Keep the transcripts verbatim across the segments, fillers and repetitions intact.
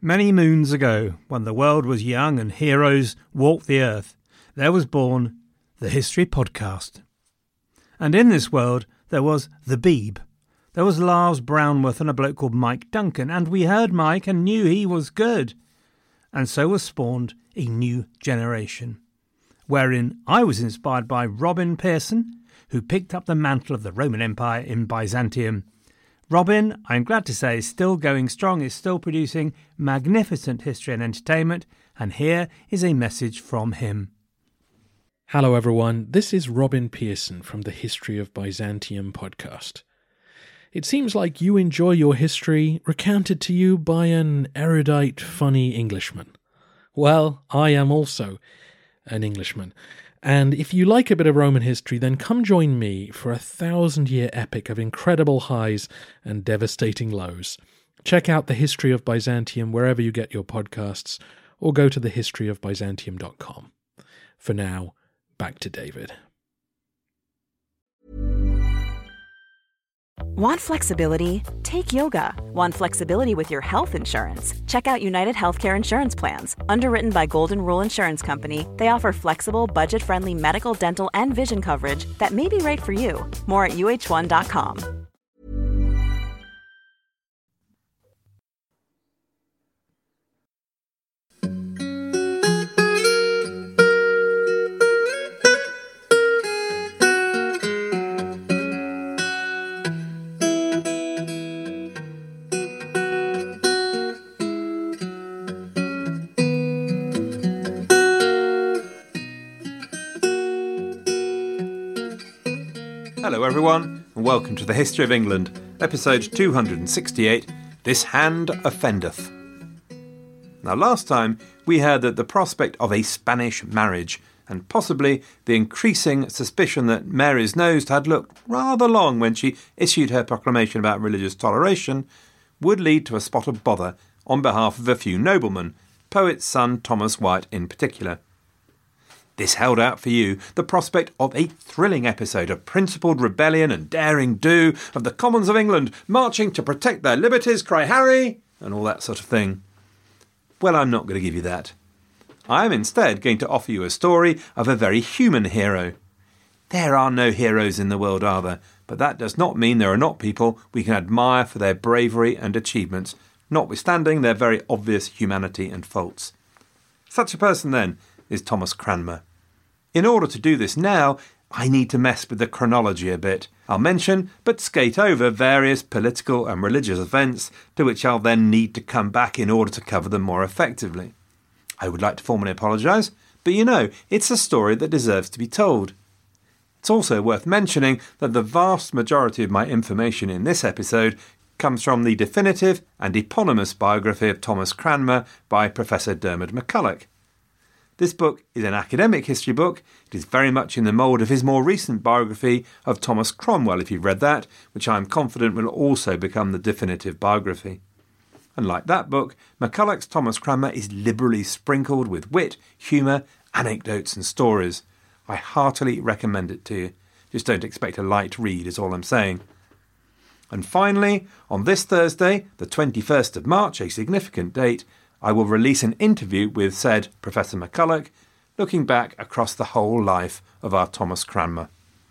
Many moons ago, when the world was young and heroes walked the earth, there was born the History Podcast. And in this world, there was the Beeb. There was Lars Brownworth and a bloke called Mike Duncan, and we heard Mike and knew he was good. And so was spawned a new generation, wherein I was inspired by Robin Pearson, who picked up the mantle of the Roman Empire in Byzantium. Robin, I'm glad to say, is still going strong, is still producing magnificent history and entertainment, and here is a message from him. Hello everyone, this is Robin Pearson from the History of Byzantium podcast. It seems like you enjoy your history recounted to you by an erudite, funny Englishman. Well, I am also an Englishman. And if you like a bit of Roman history, then come join me for a thousand-year epic of incredible highs and devastating lows. Check out The History of Byzantium wherever you get your podcasts, or go to the history of byzantium dot com. For now, back to David. Want flexibility? Take yoga. Want flexibility with your health insurance? Check out United Healthcare Insurance Plans. Underwritten by Golden Rule Insurance Company, they offer flexible, budget-friendly medical, dental, and vision coverage that may be right for you. More at U H one dot com. Hello everyone, and welcome to the History of England, episode two hundred sixty-eight, This Hand Offendeth. Now last time we heard that the prospect of a Spanish marriage, and possibly the increasing suspicion that Mary's nose had looked rather long when she issued her proclamation about religious toleration, would lead to a spot of bother on behalf of a few noblemen, poet's son Thomas Wyatt in particular. This held out for you the prospect of a thrilling episode of principled rebellion and daring do, of the commons of England marching to protect their liberties, cry Harry, and all that sort of thing. Well, I'm not going to give you that. I am instead going to offer you a story of a very human hero. There are no heroes in the world, are there? But that does not mean there are not people we can admire for their bravery and achievements, notwithstanding their very obvious humanity and faults. Such a person, then, is Thomas Cranmer. In order to do this now, I need to mess with the chronology a bit. I'll mention, but skate over, various political and religious events to which I'll then need to come back in order to cover them more effectively. I would like to formally apologise, but you know, it's a story that deserves to be told. It's also worth mentioning that the vast majority of my information in this episode comes from the definitive and eponymous biography of Thomas Cranmer by Professor Dermot McCulloch. This book is an academic history book. It is very much in the mould of his more recent biography of Thomas Cromwell, if you've read that, which I am confident will also become the definitive biography. And like that book, McCulloch's Thomas Cranmer is liberally sprinkled with wit, humour, anecdotes and stories. I heartily recommend it to you. Just don't expect a light read is all I'm saying. And finally, on this Thursday, the twenty-first of March, a significant date, I will release an interview with said Professor McCulloch, looking back across the whole life of our Thomas Cranmer.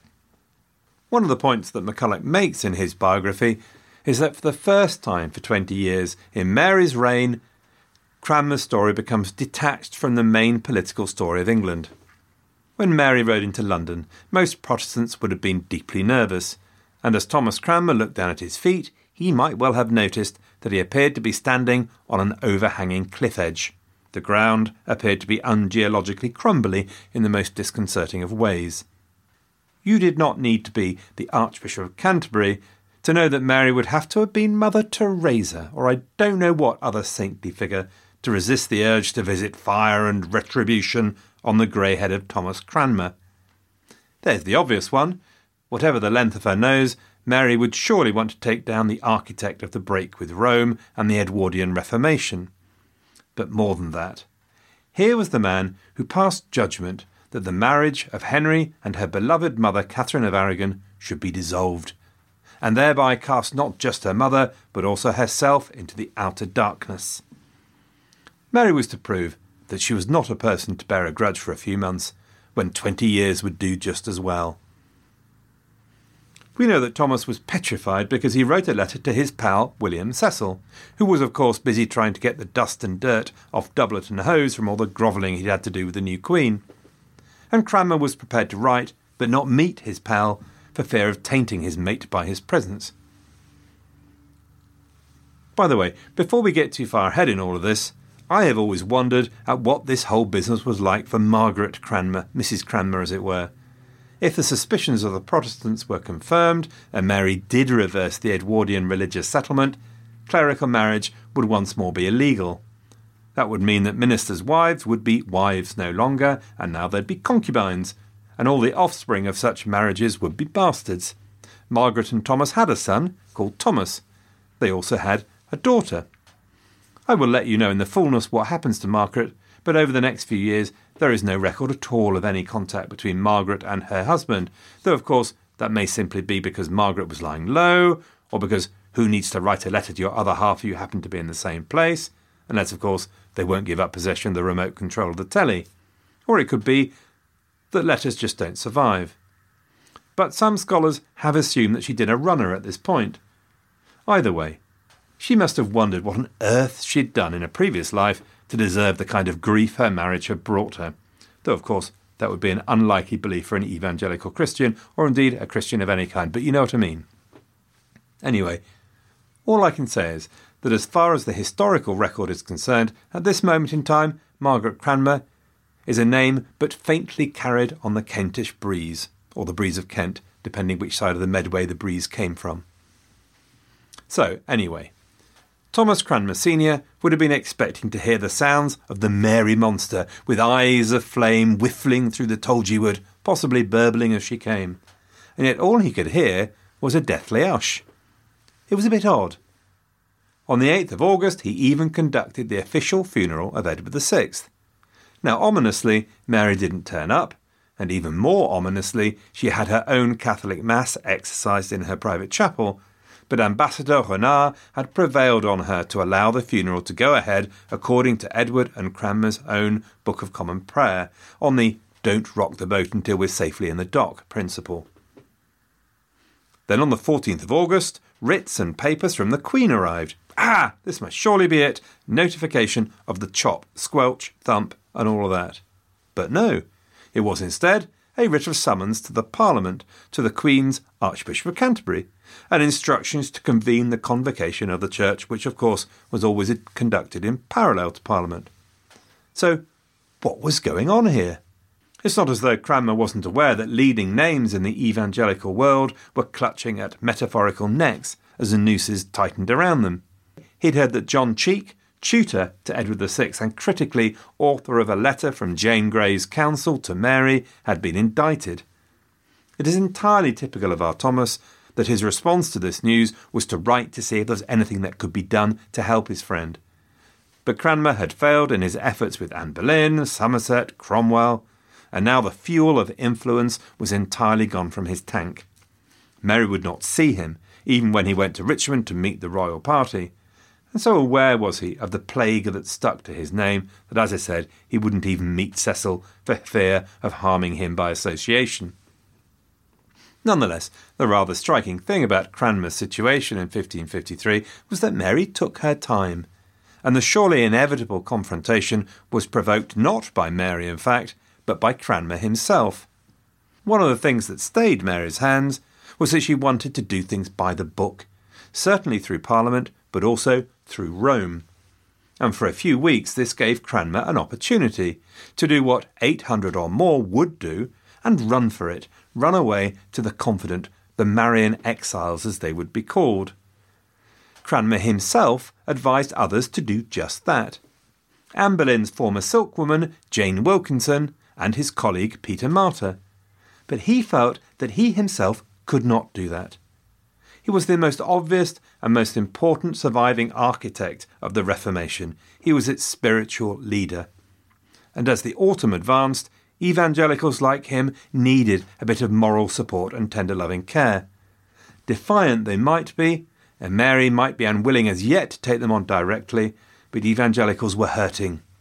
One of the points that McCulloch makes in his biography is that for the first time for twenty years in Mary's reign, Cranmer's story becomes detached from the main political story of England. When Mary rode into London, most Protestants would have been deeply nervous, and as Thomas Cranmer looked down at his feet, he might well have noticed that he appeared to be standing on an overhanging cliff edge. The ground appeared to be ungeologically crumbly in the most disconcerting of ways. You did not need to be the Archbishop of Canterbury to know that Mary would have to have been Mother Teresa, or I don't know what other saintly figure, to resist the urge to visit fire and retribution on the grey head of Thomas Cranmer. There's the obvious one. Whatever the length of her nose, Mary would surely want to take down the architect of the break with Rome and the Edwardian Reformation. But more than that. Here was the man who passed judgment that the marriage of Henry and her beloved mother Catherine of Aragon should be dissolved, and thereby cast not just her mother, but also herself into the outer darkness. Mary was to prove that she was not a person to bear a grudge for a few months, when twenty years would do just as well. We know that Thomas was petrified because he wrote a letter to his pal William Cecil, who was of course busy trying to get the dust and dirt off doublet and hose from all the grovelling he'd had to do with the new queen. And Cranmer was prepared to write, but not meet his pal, for fear of tainting his mate by his presence. By the way, before we get too far ahead in all of this, I have always wondered at what this whole business was like for Margaret Cranmer, Missus Cranmer as it were. If the suspicions of the Protestants were confirmed, and Mary did reverse the Edwardian religious settlement, clerical marriage would once more be illegal. That would mean that ministers' wives would be wives no longer, and now they'd be concubines, and all the offspring of such marriages would be bastards. Margaret and Thomas had a son, called Thomas. They also had a daughter. I will let you know in the fullness what happens to Margaret, but over the next few years there is no record at all of any contact between Margaret and her husband, though of course that may simply be because Margaret was lying low, or because who needs to write a letter to your other half if you happen to be in the same place, unless of course they won't give up possession of the remote control of the telly. Or it could be that letters just don't survive. But some scholars have assumed that she did a runner at this point. Either way, she must have wondered what on earth she'd done in a previous life to deserve the kind of grief her marriage had brought her, though of course that would be an unlikely belief for an evangelical Christian, or indeed a Christian of any kind, but you know what I mean. Anyway, all I can say is that as far as the historical record is concerned, at this moment in time, Margaret Cranmer is a name but faintly carried on the Kentish breeze, or the breeze of Kent, depending which side of the Medway the breeze came from. So, anyway, Thomas Cranmer Senior would have been expecting to hear the sounds of the Mary Monster, with eyes of flame whiffling through the Tolgee wood, possibly burbling as she came. And yet all he could hear was a deathly hush. It was a bit odd. On the eighth of August he even conducted the official funeral of Edward the Sixth. Now ominously, Mary didn't turn up, and even more ominously, she had her own Catholic Mass exercised in her private chapel, but Ambassador Renard had prevailed on her to allow the funeral to go ahead according to Edward and Cranmer's own Book of Common Prayer, on the don't rock the boat until we're safely in the dock principle. Then on the fourteenth of August, writs and papers from the Queen arrived. Ah, this must surely be it. Notification of the chop, squelch, thump, and all of that. But no, it was instead a writ of summons to the Parliament, to the Queen's Archbishop of Canterbury, and instructions to convene the convocation of the Church, which of course was always conducted in parallel to Parliament. So, what was going on here? It's not as though Cranmer wasn't aware that leading names in the evangelical world were clutching at metaphorical necks as the nooses tightened around them. He'd heard that John Cheek, tutor to Edward the Sixth and critically author of a letter from Jane Grey's counsel to Mary, had been indicted. It is entirely typical of our Thomas that his response to this news was to write to see if there was anything that could be done to help his friend. But Cranmer had failed in his efforts with Anne Boleyn, Somerset, Cromwell, and now the fuel of influence was entirely gone from his tank. Mary would not see him, even when he went to Richmond to meet the royal party, and so aware was he of the plague that stuck to his name that, as I said, he wouldn't even meet Cecil for fear of harming him by association. Nonetheless, the rather striking thing about Cranmer's situation in fifteen fifty-three was that Mary took her time, and the surely inevitable confrontation was provoked not by Mary, in fact, but by Cranmer himself. One of the things that stayed Mary's hands was that she wanted to do things by the book, certainly through Parliament, but also through Rome. And for a few weeks this gave Cranmer an opportunity to do what eight hundred or more would do, and run for it, run away to the confident, the Marian exiles as they would be called. Cranmer himself advised others to do just that. Anne Boleyn's former silkwoman, Jane Wilkinson, and his colleague Peter Martyr. But he felt that he himself could not do that. He was the most obvious and most important surviving architect of the Reformation. He was its spiritual leader. And as the autumn advanced, evangelicals like him needed a bit of moral support and tender loving care. Defiant they might be, and Mary might be unwilling as yet to take them on directly, but evangelicals were hurting.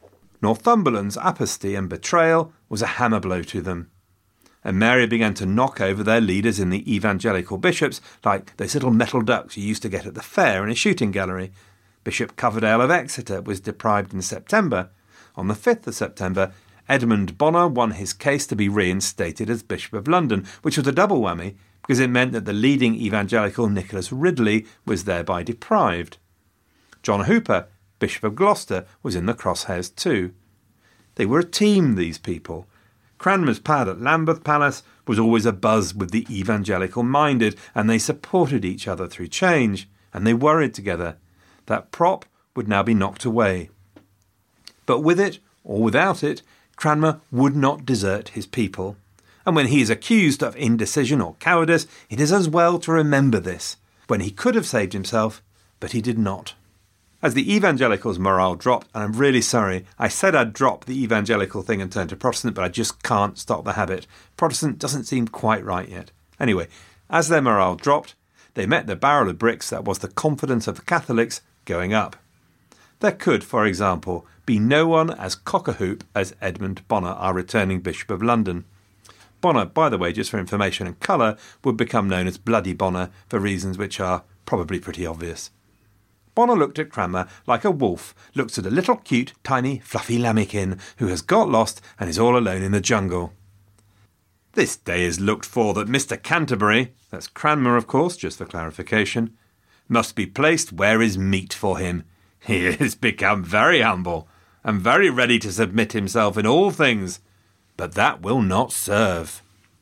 Northumberland's apostasy and betrayal was a hammer blow to them. And Mary began to knock over their leaders in the evangelical bishops, like those little metal ducks you used to get at the fair in a shooting gallery. Bishop Coverdale of Exeter was deprived in September. On the fifth of September, Edmund Bonner won his case to be reinstated as Bishop of London, which was a double whammy because it meant that the leading evangelical Nicholas Ridley was thereby deprived. John Hooper, Bishop of Gloucester, was in the crosshairs too. They were a team, these people. Cranmer's pad at Lambeth Palace was always abuzz with the evangelical-minded, and they supported each other through change, and they worried together. That prop would now be knocked away. But with it, or without it, Cranmer would not desert his people. And when he is accused of indecision or cowardice, it is as well to remember this, when he could have saved himself, but he did not. As the evangelicals' morale dropped, and I'm really sorry, I said I'd drop the evangelical thing and turn to Protestant, but I just can't stop the habit. Protestant doesn't seem quite right yet. Anyway, as their morale dropped, they met the barrel of bricks that was the confidence of the Catholics going up. There could, for example, be no one as cock-a-hoop as Edmund Bonner, our returning Bishop of London. Bonner, by the way, just for information and colour, would become known as Bloody Bonner for reasons which are probably pretty obvious. Bonner looked at Cranmer like a wolf looks at a little cute, tiny, fluffy lammikin who has got lost and is all alone in the jungle. This day is looked for that Mister Canterbury, that's Cranmer of course, just for clarification, must be placed where is meet for him. He has become very humble and very ready to submit himself in all things, but that will not serve.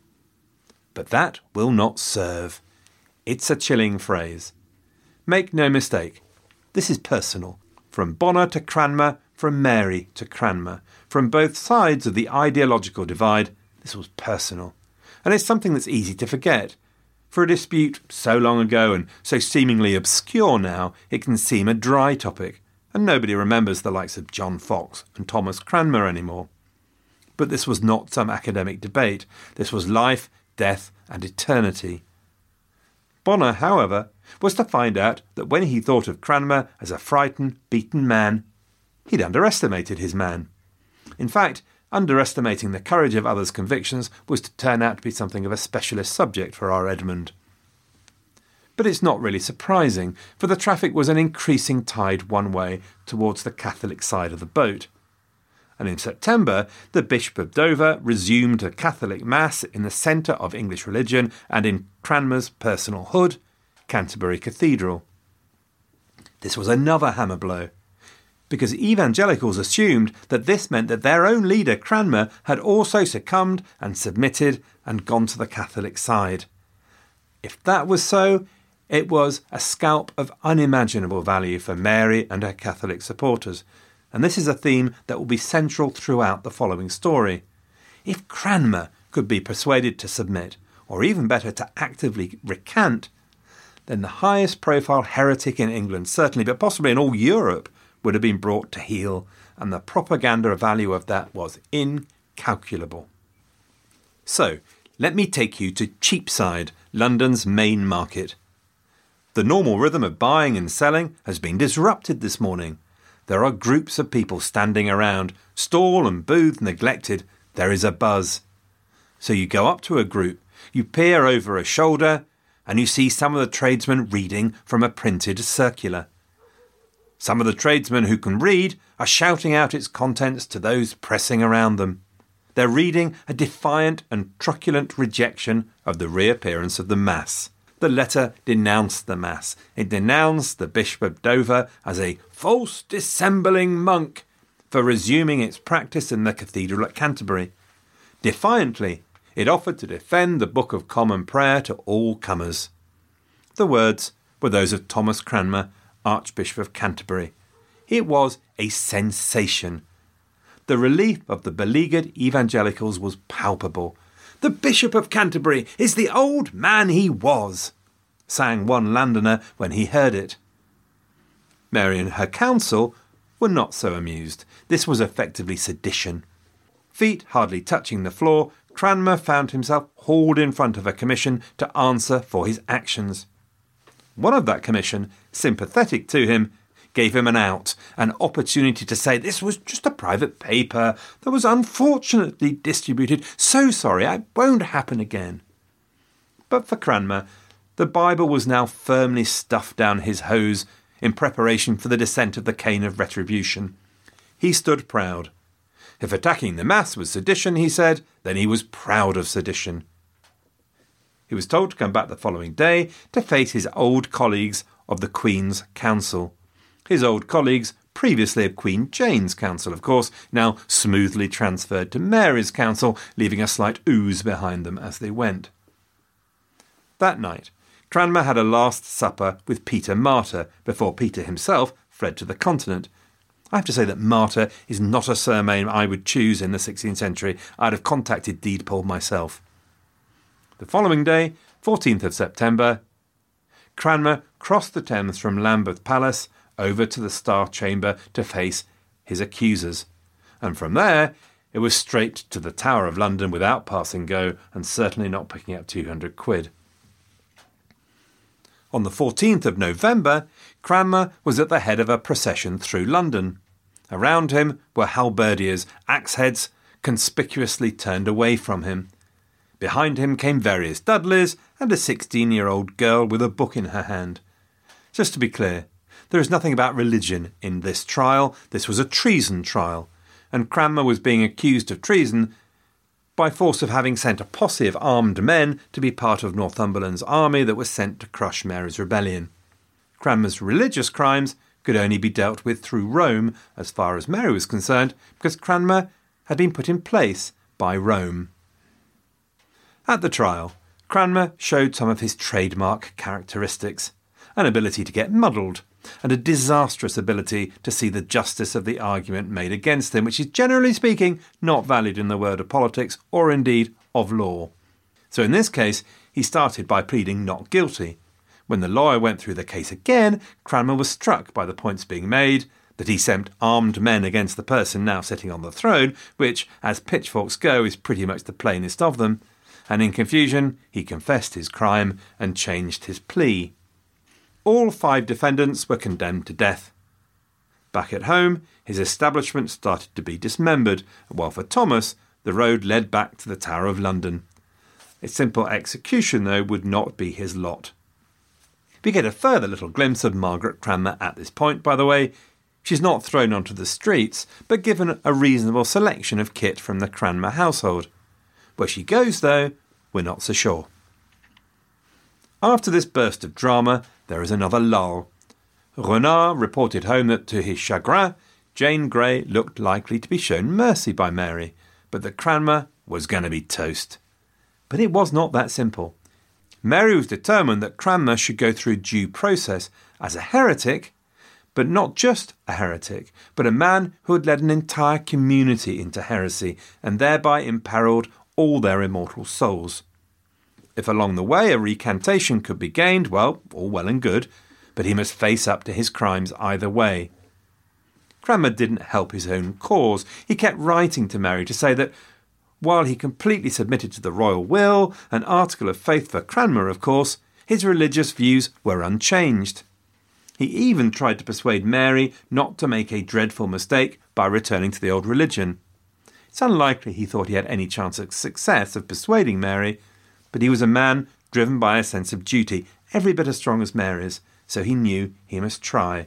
But that will not serve. It's a chilling phrase. Make no mistake. This is personal. From Bonner to Cranmer, from Mary to Cranmer. From both sides of the ideological divide, this was personal. And it's something that's easy to forget. For a dispute so long ago and so seemingly obscure now, it can seem a dry topic, and nobody remembers the likes of John Fox and Thomas Cranmer anymore. But this was not some academic debate. This was life, death, and eternity. Bonner, however, was to find out that when he thought of Cranmer as a frightened, beaten man, he'd underestimated his man. In fact, underestimating the courage of others' convictions was to turn out to be something of a specialist subject for our Edmund. But it's not really surprising, for the traffic was an increasing tide one way towards the Catholic side of the boat. And in September, the Bishop of Dover resumed a Catholic Mass in the centre of English religion and in Cranmer's personal hood, Canterbury Cathedral. This was another hammer blow, because evangelicals assumed that this meant that their own leader, Cranmer, had also succumbed and submitted and gone to the Catholic side. If that was so, it was a scalp of unimaginable value for Mary and her Catholic supporters, and this is a theme that will be central throughout the following story. If Cranmer could be persuaded to submit, or even better, to actively recant, then the highest profile heretic in England, certainly, but possibly in all Europe, would have been brought to heel, and the propaganda value of that was incalculable. So, let me take you to Cheapside, London's main market. The normal rhythm of buying and selling has been disrupted this morning. There are groups of people standing around, stall and booth neglected. There is a buzz. So you go up to a group, you peer over a shoulder, and you see some of the tradesmen reading from a printed circular. Some of the tradesmen who can read are shouting out its contents to those pressing around them. They're reading a defiant and truculent rejection of the reappearance of the Mass. The letter denounced the Mass. It denounced the Bishop of Dover as a false dissembling monk for resuming its practice in the cathedral at Canterbury. Defiantly, it offered to defend the Book of Common Prayer to all comers. The words were those of Thomas Cranmer, Archbishop of Canterbury. It was a sensation. The relief of the beleaguered evangelicals was palpable. "The Bishop of Canterbury is the old man he was," sang one Londoner when he heard it. Mary and her council were not so amused. This was effectively sedition. Feet hardly touching the floor, Cranmer found himself hauled in front of a commission to answer for his actions. One of that commission, sympathetic to him, gave him an out, an opportunity to say this was just a private paper that was unfortunately distributed. So sorry, it won't happen again. But for Cranmer, the Bible was now firmly stuffed down his hose in preparation for the descent of the cane of retribution. He stood proud. If attacking the mass was sedition, he said, then he was proud of sedition. He was told to come back the following day to face his old colleagues of the Queen's Council. His old colleagues, previously of Queen Jane's Council, of course, now smoothly transferred to Mary's Council, leaving a slight ooze behind them as they went. That night, Cranmer had a last supper with Peter Martyr before Peter himself fled to the continent. I have to say that Martyr is not a surname I would choose in the sixteenth century. I'd have contacted Deedpoll myself. The following day, fourteenth of September, Cranmer crossed the Thames from Lambeth Palace over to the Star Chamber to face his accusers, and from there it was straight to the Tower of London without passing go and certainly not picking up two hundred quid. On the fourteenth of November, Cranmer was at the head of a procession through London. Around him were halberdiers, axe-heads, conspicuously turned away from him. Behind him came various Dudleys and a sixteen-year-old girl with a book in her hand. Just to be clear, there is nothing about religion in this trial. This was a treason trial, and Cranmer was being accused of treason by force of having sent a posse of armed men to be part of Northumberland's army that was sent to crush Mary's rebellion. Cranmer's religious crimes could only be dealt with through Rome, as far as Mary was concerned, because Cranmer had been put in place by Rome. At the trial, Cranmer showed some of his trademark characteristics, an ability to get muddled, and a disastrous ability to see the justice of the argument made against him, which is generally speaking not valued in the world of politics or indeed of law. So in this case, he started by pleading not guilty. When the lawyer went through the case again, Cranmer was struck by the points being made, that he sent armed men against the person now sitting on the throne, which, as pitchforks go, is pretty much the plainest of them, and in confusion he confessed his crime and changed his plea. All five defendants were condemned to death. Back at home, his establishment started to be dismembered, while for Thomas, the road led back to the Tower of London. A simple execution, though, would not be his lot. We get a further little glimpse of Margaret Cranmer at this point, by the way. She's not thrown onto the streets, but given a reasonable selection of kit from the Cranmer household. Where she goes, though, we're not so sure. After this burst of drama, there is another lull. Renard reported home that, to his chagrin, Jane Grey looked likely to be shown mercy by Mary, but that Cranmer was going to be toast. But it was not that simple. Mary was determined that Cranmer should go through due process as a heretic, but not just a heretic, but a man who had led an entire community into heresy and thereby imperilled all their immortal souls. If along the way a recantation could be gained, well, all well and good, but he must face up to his crimes either way. Cranmer didn't help his own cause. He kept writing to Mary to say that, while he completely submitted to the royal will, an article of faith for Cranmer, of course, his religious views were unchanged. He even tried to persuade Mary not to make a dreadful mistake by returning to the old religion. It's unlikely he thought he had any chance of success of persuading Mary, but he was a man driven by a sense of duty, every bit as strong as Mary's, so he knew he must try.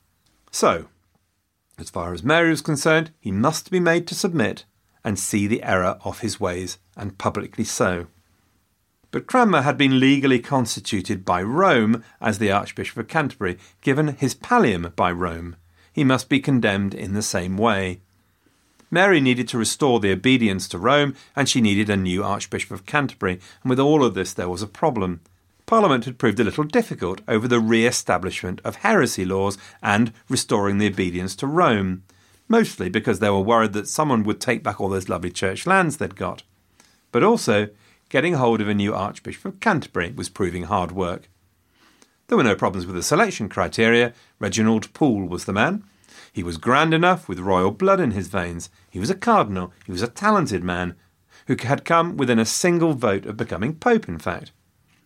So, as far as Mary was concerned, he must be made to submit and see the error of his ways, and publicly so. But Cranmer had been legally constituted by Rome as the Archbishop of Canterbury, given his pallium by Rome. He must be condemned in the same way. Mary needed to restore the obedience to Rome, and she needed a new Archbishop of Canterbury, and with all of this there was a problem. Parliament had proved a little difficult over the re-establishment of heresy laws and restoring the obedience to Rome, mostly because they were worried that someone would take back all those lovely church lands they'd got. But also, getting hold of a new Archbishop of Canterbury was proving hard work. There were no problems with the selection criteria. Reginald Pole was the man. He was grand enough, with royal blood in his veins. He was a cardinal. He was a talented man, who had come within a single vote of becoming pope, in fact.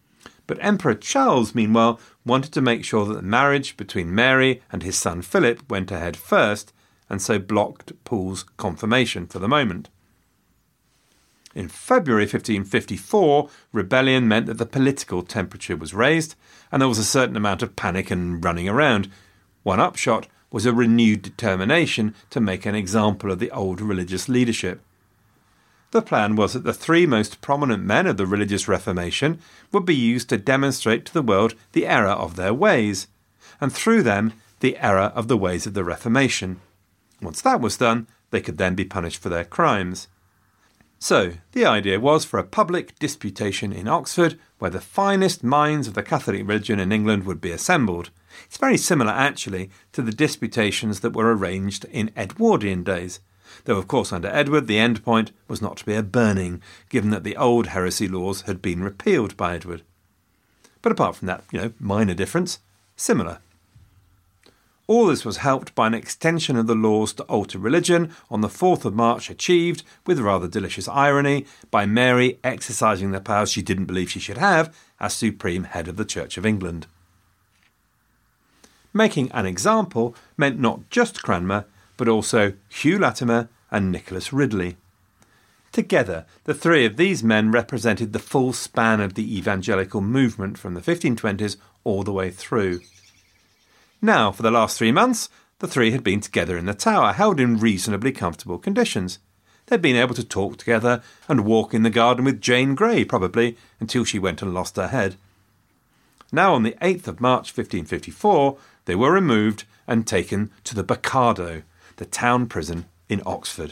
But Emperor Charles, meanwhile, wanted to make sure that the marriage between Mary and his son Philip went ahead first, and so blocked Paul's confirmation for the moment. In February fifteen fifty-four, rebellion meant that the political temperature was raised, and there was a certain amount of panic and running around. One upshot was a renewed determination to make an example of the old religious leadership. The plan was that the three most prominent men of the religious Reformation would be used to demonstrate to the world the error of their ways, and through them the error of the ways of the Reformation. Once that was done, they could then be punished for their crimes. So, the idea was for a public disputation in Oxford where the finest minds of the Catholic religion in England would be assembled. It's very similar, actually, to the disputations that were arranged in Edwardian days, though, of course, under Edward the end point was not to be a burning, given that the old heresy laws had been repealed by Edward. But apart from that, you know, minor difference, similar. All this was helped by an extension of the laws to alter religion on the fourth of March, achieved, with rather delicious irony, by Mary exercising the powers she didn't believe she should have as supreme head of the Church of England. Making an example meant not just Cranmer, but also Hugh Latimer and Nicholas Ridley. Together, the three of these men represented the full span of the evangelical movement from the fifteen twenties all the way through. Now, for the last three months, the three had been together in the Tower, held in reasonably comfortable conditions. They'd been able to talk together and walk in the garden with Jane Grey, probably, until she went and lost her head. Now, on the eighth of March fifteen fifty-four, they were removed and taken to the Bocardo, the town prison in Oxford.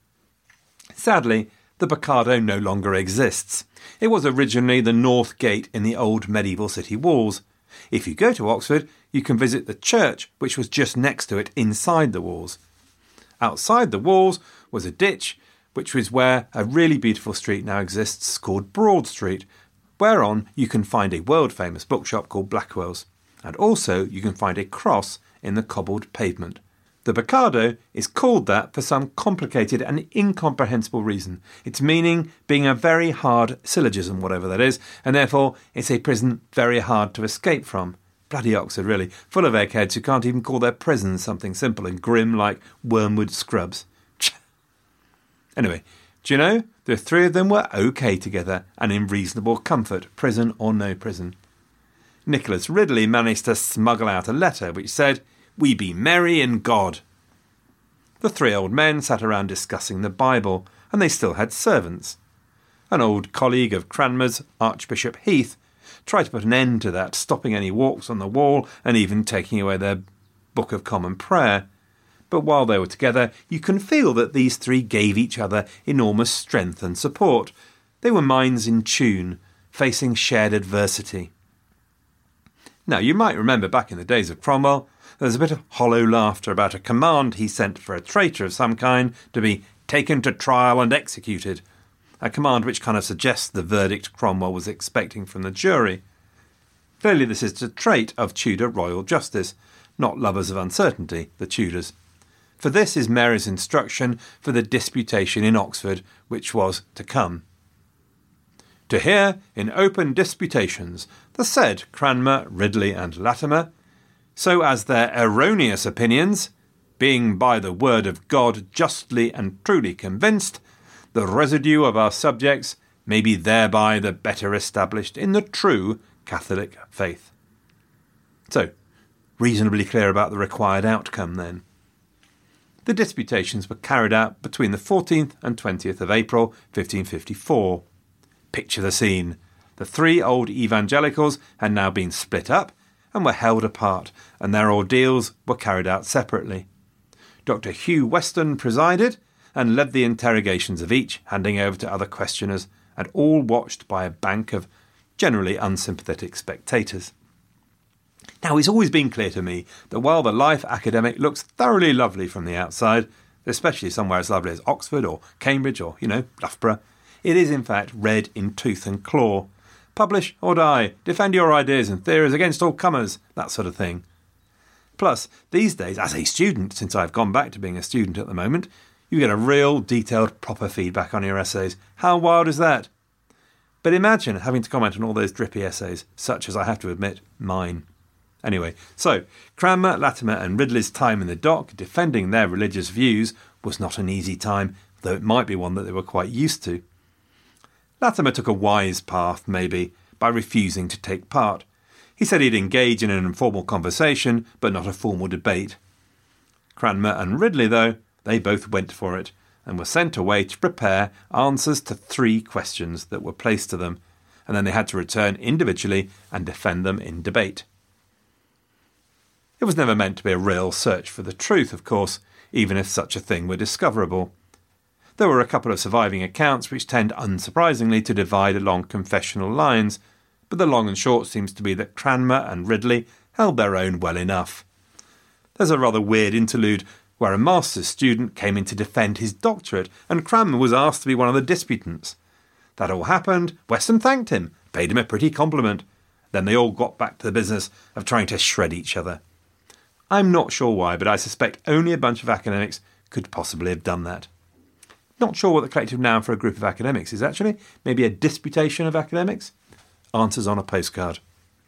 Sadly, the Bocardo no longer exists. It was originally the north gate in the old medieval city walls. If you go to Oxford, you can visit the church, which was just next to it inside the walls. Outside the walls was a ditch, which was where a really beautiful street now exists called Broad Street, whereon you can find a world-famous bookshop called Blackwell's. And also you can find a cross in the cobbled pavement. The Bocardo is called that for some complicated and incomprehensible reason, its meaning being a very hard syllogism, whatever that is, and therefore it's a prison very hard to escape from. Bloody Oxford, really, full of eggheads who can't even call their prisons something simple and grim like Wormwood Scrubs. Anyway, do you know, the three of them were okay together and in reasonable comfort, prison or no prison. Nicholas Ridley managed to smuggle out a letter which said, "We be merry in God." The three old men sat around discussing the Bible, and they still had servants. An old colleague of Cranmer's, Archbishop Heath, tried to put an end to that, stopping any walks on the wall and even taking away their Book of Common Prayer. But while they were together, you can feel that these three gave each other enormous strength and support. They were minds in tune, facing shared adversity. Now, you might remember back in the days of Cromwell, there was a bit of hollow laughter about a command he sent for a traitor of some kind to be taken to trial and executed, a command which kind of suggests the verdict Cromwell was expecting from the jury. Clearly this is a trait of Tudor royal justice, not lovers of uncertainty, the Tudors. For this is Mary's instruction for the disputation in Oxford, which was to come. To hear, in open disputations, the said Cranmer, Ridley, and Latimer, so as their erroneous opinions, being by the word of God justly and truly convinced, the residue of our subjects may be thereby the better established in the true Catholic faith. So, reasonably clear about the required outcome then. The disputations were carried out between the fourteenth and twentieth of April fifteen fifty-four. Picture the scene. The three old evangelicals had now been split up and were held apart, and their ordeals were carried out separately. Doctor Hugh Weston presided and led the interrogations of each, handing over to other questioners, and all watched by a bank of generally unsympathetic spectators. Now, it's always been clear to me that while the life academic looks thoroughly lovely from the outside, especially somewhere as lovely as Oxford or Cambridge or, you know, Loughborough, it is in fact red in tooth and claw. Publish or die, defend your ideas and theories against all comers, that sort of thing. Plus, these days, as a student, since I've gone back to being a student at the moment, you get a real detailed proper feedback on your essays. How wild is that? But imagine having to comment on all those drippy essays, such as, I have to admit, mine. Anyway, so Cranmer, Latimer and Ridley's time in the dock defending their religious views was not an easy time, though it might be one that they were quite used to. Latimer took a wise path, maybe, by refusing to take part. He said he'd engage in an informal conversation, but not a formal debate. Cranmer and Ridley, though, they both went for it, and were sent away to prepare answers to three questions that were placed to them, and then they had to return individually and defend them in debate. It was never meant to be a real search for the truth, of course, even if such a thing were discoverable. There were a couple of surviving accounts which tend unsurprisingly to divide along confessional lines, but the long and short seems to be that Cranmer and Ridley held their own well enough. There's a rather weird interlude where a master's student came in to defend his doctorate, and Cranmer was asked to be one of the disputants. That all happened, Weston thanked him, paid him a pretty compliment. Then they all got back to the business of trying to shred each other. I'm not sure why, but I suspect only a bunch of academics could possibly have done that. Not sure what the collective noun for a group of academics is, actually. Maybe a disputation of academics? Answers on a postcard.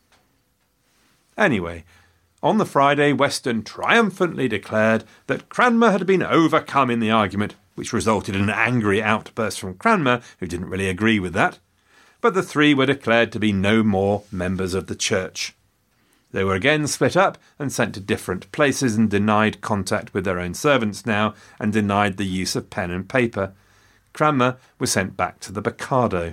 Anyway, on the Friday, Weston triumphantly declared that Cranmer had been overcome in the argument, which resulted in an angry outburst from Cranmer, who didn't really agree with that. But the three were declared to be no more members of the church. They were again split up and sent to different places and denied contact with their own servants now and denied the use of pen and paper. Cranmer was sent back to the Beccardo.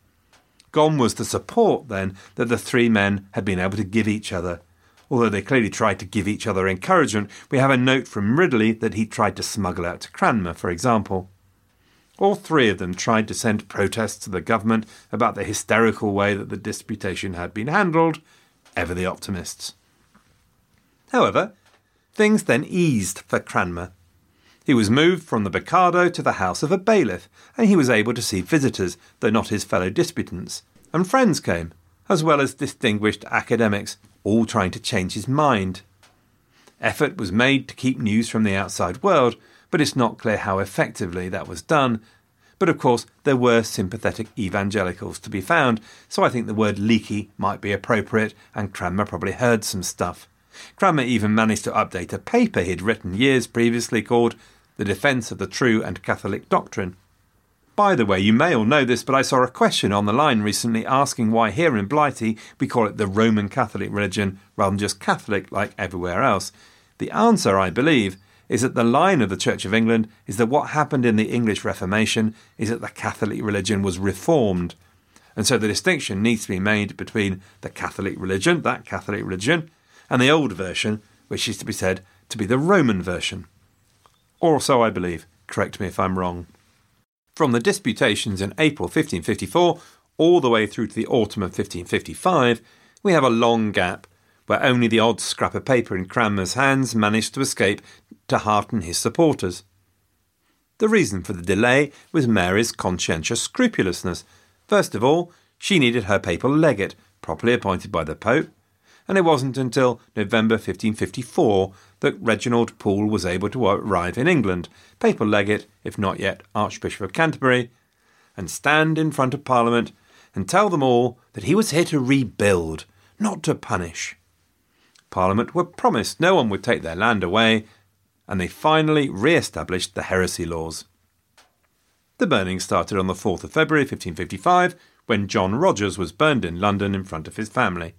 Gone was the support, then, that the three men had been able to give each other. Although they clearly tried to give each other encouragement, we have a note from Ridley that he tried to smuggle out to Cranmer, for example. All three of them tried to send protests to the government about the hysterical way that the disputation had been handled, ever the optimists. However, things then eased for Cranmer. He was moved from the Beccardo to the house of a bailiff, and he was able to see visitors, though not his fellow disputants, and friends came, as well as distinguished academics, all trying to change his mind. Effort was made to keep news from the outside world, but it's not clear how effectively that was done. But of course, there were sympathetic evangelicals to be found, so I think the word leaky might be appropriate, and Cranmer probably heard some stuff. Cranmer even managed to update a paper he'd written years previously called The Defence of the True and Catholic Doctrine. By the way, you may all know this, but I saw a question on the line recently asking why here in Blighty we call it the Roman Catholic religion rather than just Catholic like everywhere else. The answer, I believe, is that the line of the Church of England is that what happened in the English Reformation is that the Catholic religion was reformed. And so the distinction needs to be made between the Catholic religion, that Catholic religion, and the old version, which is to be said to be the Roman version. Or so I believe. Correct me if I'm wrong. From the disputations in April fifteen fifty-four all the way through to the autumn of fifteen fifty-five, we have a long gap where only the odd scrap of paper in Cranmer's hands managed to escape to hearten his supporters. The reason for the delay was Mary's conscientious scrupulousness. First of all, she needed her papal legate, properly appointed by the Pope, and it wasn't until November fifteen fifty-four that Reginald Pole was able to arrive in England, papal legate, if not yet Archbishop of Canterbury, and stand in front of Parliament and tell them all that he was here to rebuild, not to punish. Parliament were promised no one would take their land away, and they finally re-established the heresy laws. The burning started on the fourth of February fifteen fifty-five, when John Rogers was burned in London in front of his family.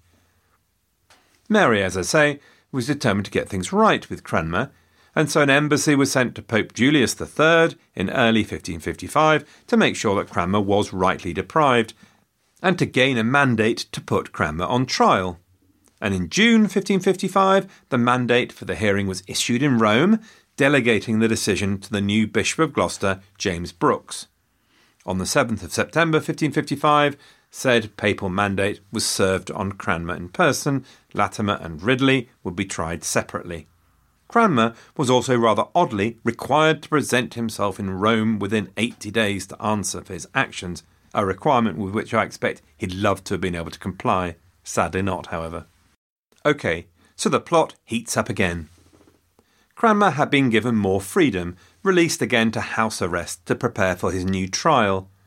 Mary, as I say, was determined to get things right with Cranmer, and so an embassy was sent to Pope Julius the Third in early fifteen fifty-five to make sure that Cranmer was rightly deprived, and to gain a mandate to put Cranmer on trial. And in June fifteen fifty-five, the mandate for the hearing was issued in Rome, delegating the decision to the new Bishop of Gloucester, James Brooks. On the seventh of September fifteen fifty-five, said papal mandate was served on Cranmer in person. Latimer and Ridley would be tried separately. Cranmer was also rather oddly required to present himself in Rome within eighty days to answer for his actions, a requirement with which I expect he'd love to have been able to comply. Sadly not, however. OK, so the plot heats up again. Cranmer had been given more freedom, released again to house arrest to prepare for his new trial.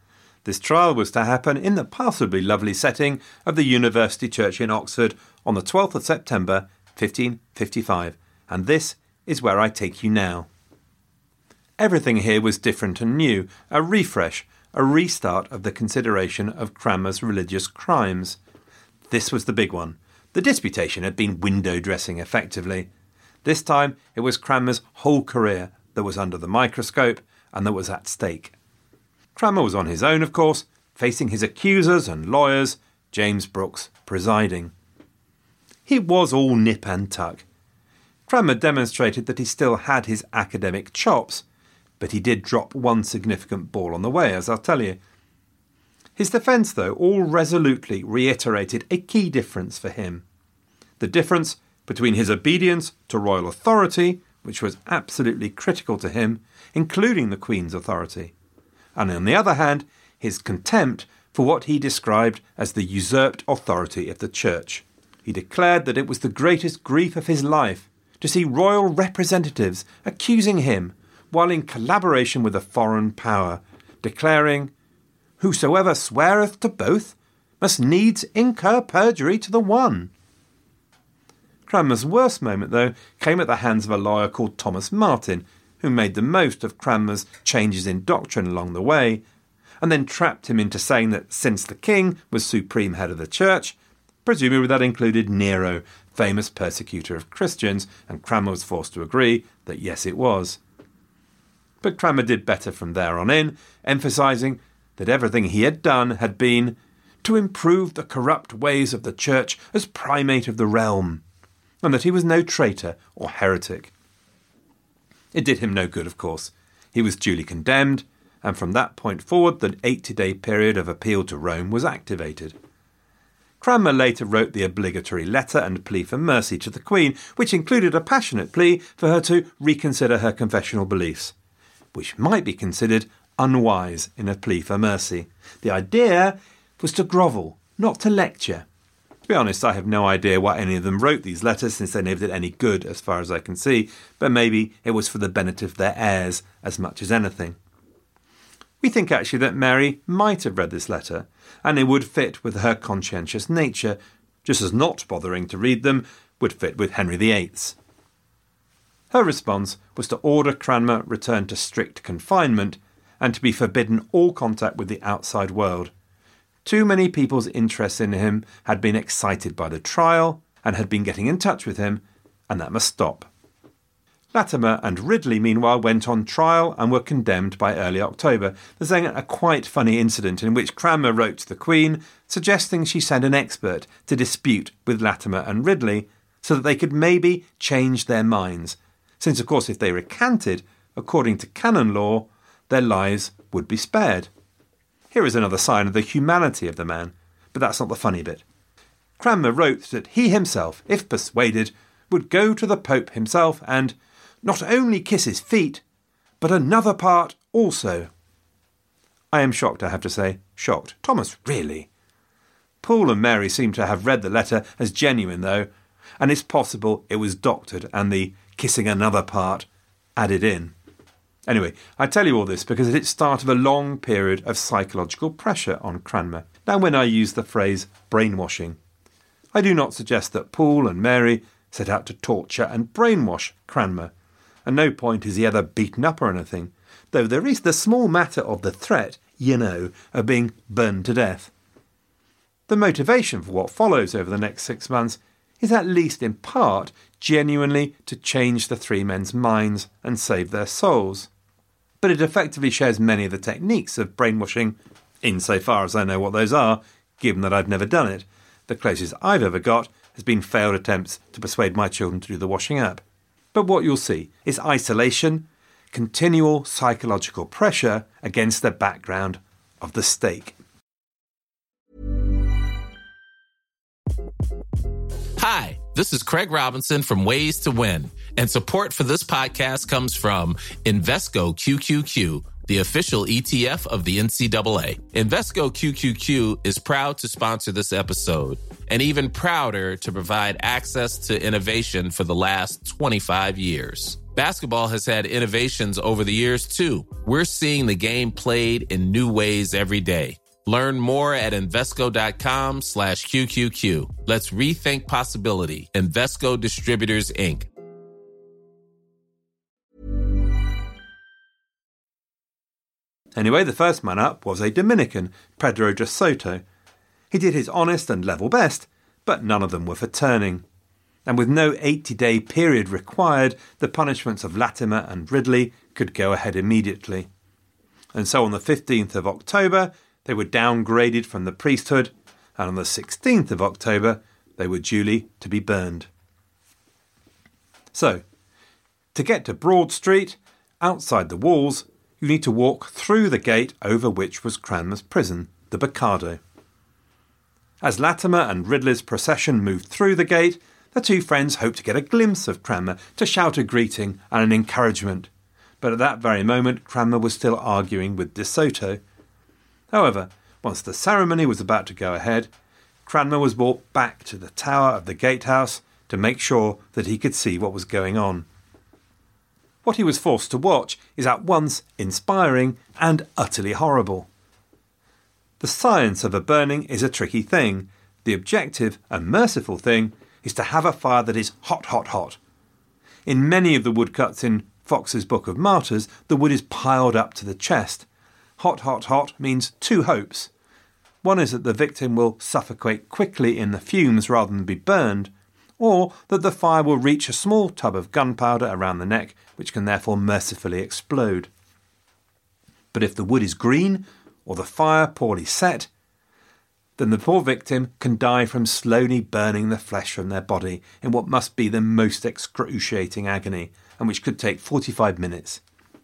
This trial was to happen in the passably lovely setting of the University Church in Oxford on the twelfth of September fifteen fifty-five, and this is where I take you now. Everything here was different and new, a refresh, a restart of the consideration of Cranmer's religious crimes. This was the big one. The disputation had been window dressing effectively. This time it was Cranmer's whole career that was under the microscope and that was at stake. Cranmer was on his own, of course, facing his accusers and lawyers, James Brooks presiding. He was all nip and tuck. Cranmer demonstrated that he still had his academic chops, but he did drop one significant ball on the way, as I'll tell you. His defence, though, all resolutely reiterated a key difference for him. The difference between his obedience to royal authority, which was absolutely critical to him, including the Queen's authority, and on the other hand, his contempt for what he described as the usurped authority of the Church. He declared that it was the greatest grief of his life to see royal representatives accusing him while in collaboration with a foreign power, declaring, "Whosoever sweareth to both must needs incur perjury to the one." Cranmer's worst moment, though, came at the hands of a lawyer called Thomas Martin, who made the most of Cranmer's changes in doctrine along the way, and then trapped him into saying that since the king was supreme head of the church, presumably that included Nero, famous persecutor of Christians, and Cranmer was forced to agree that yes, it was. But Cranmer did better from there on in, emphasising that everything he had done had been to improve the corrupt ways of the church as primate of the realm, and that he was no traitor or heretic. It did him no good, of course. He was duly condemned, and from that point forward the eighty-day period of appeal to Rome was activated. Cranmer later wrote the obligatory letter and plea for mercy to the Queen, which included a passionate plea for her to reconsider her confessional beliefs, which might be considered unwise in a plea for mercy. The idea was to grovel, not to lecture. To be honest, I have no idea why any of them wrote these letters, since they never did any good as far as I can see, but maybe it was for the benefit of their heirs as much as anything. We think actually that Mary might have read this letter, and it would fit with her conscientious nature, just as not bothering to read them would fit with Henry the Eighth's. Her response was to order Cranmer returned to strict confinement and to be forbidden all contact with the outside world. Too many people's interest in him had been excited by the trial and had been getting in touch with him, and that must stop. Latimer and Ridley, meanwhile, went on trial and were condemned by early October. There's a quite funny incident in which Cranmer wrote to the Queen suggesting she send an expert to dispute with Latimer and Ridley so that they could maybe change their minds, since, of course, if they recanted, according to canon law, their lives would be spared. Here is another sign of the humanity of the man, but that's not the funny bit. Cranmer wrote that he himself, if persuaded, would go to the Pope himself and not only kiss his feet, but another part also. I am shocked, I have to say. Shocked. Thomas, really? Paul and Mary seem to have read the letter as genuine, though, and it's possible it was doctored and the kissing another part added in. Anyway, I tell you all this because it's the start of a long period of psychological pressure on Cranmer. Now, when I use the phrase brainwashing, I do not suggest that Paul and Mary set out to torture and brainwash Cranmer. At no point is he ever beaten up or anything, though there is the small matter of the threat, you know, of being burned to death. The motivation for what follows over the next six months is at least in part genuinely to change the three men's minds and save their souls. But it effectively shares many of the techniques of brainwashing, insofar as I know what those are, given that I've never done it. The closest I've ever got has been failed attempts to persuade my children to do the washing up. But what you'll see is isolation, continual psychological pressure against the background of the stake. Hi, this is Craig Robinson from Ways to Win, and support for this podcast comes from Invesco Q Q Q, the official E T F of the N C double A. Invesco Q Q Q is proud to sponsor this episode, and even prouder to provide access to innovation for the last twenty-five years. Basketball has had innovations over the years, too. We're seeing the game played in new ways every day. Learn more at Invesco.com slash QQQ. Let's rethink possibility. Invesco Distributors, Incorporated. Anyway, the first man up was a Dominican, Pedro de Soto. He did his honest and level best, but none of them were for turning. And with no eighty-day period required, the punishments of Latimer and Ridley could go ahead immediately. And so on the fifteenth of October, they were downgraded from the priesthood, and on the sixteenth of October, they were duly to be burned. So, to get to Broad Street, outside the walls, you need to walk through the gate over which was Cranmer's prison, the Bocado. As Latimer and Ridley's procession moved through the gate, the two friends hoped to get a glimpse of Cranmer to shout a greeting and an encouragement. But at that very moment, Cranmer was still arguing with De Soto. However, once the ceremony was about to go ahead, Cranmer was brought back to the tower of the gatehouse to make sure that he could see what was going on. What he was forced to watch is at once inspiring and utterly horrible. The science of a burning is a tricky thing. The objective and merciful thing is to have a fire that is hot, hot, hot. In many of the woodcuts in Fox's Book of Martyrs, the wood is piled up to the chest. Hot, hot, hot means two hopes. One is that the victim will suffocate quickly in the fumes rather than be burned, or that the fire will reach a small tub of gunpowder around the neck, which can therefore mercifully explode. But if the wood is green, or the fire poorly set, then the poor victim can die from slowly burning the flesh from their body in what must be the most excruciating agony, and which could take forty-five minutes.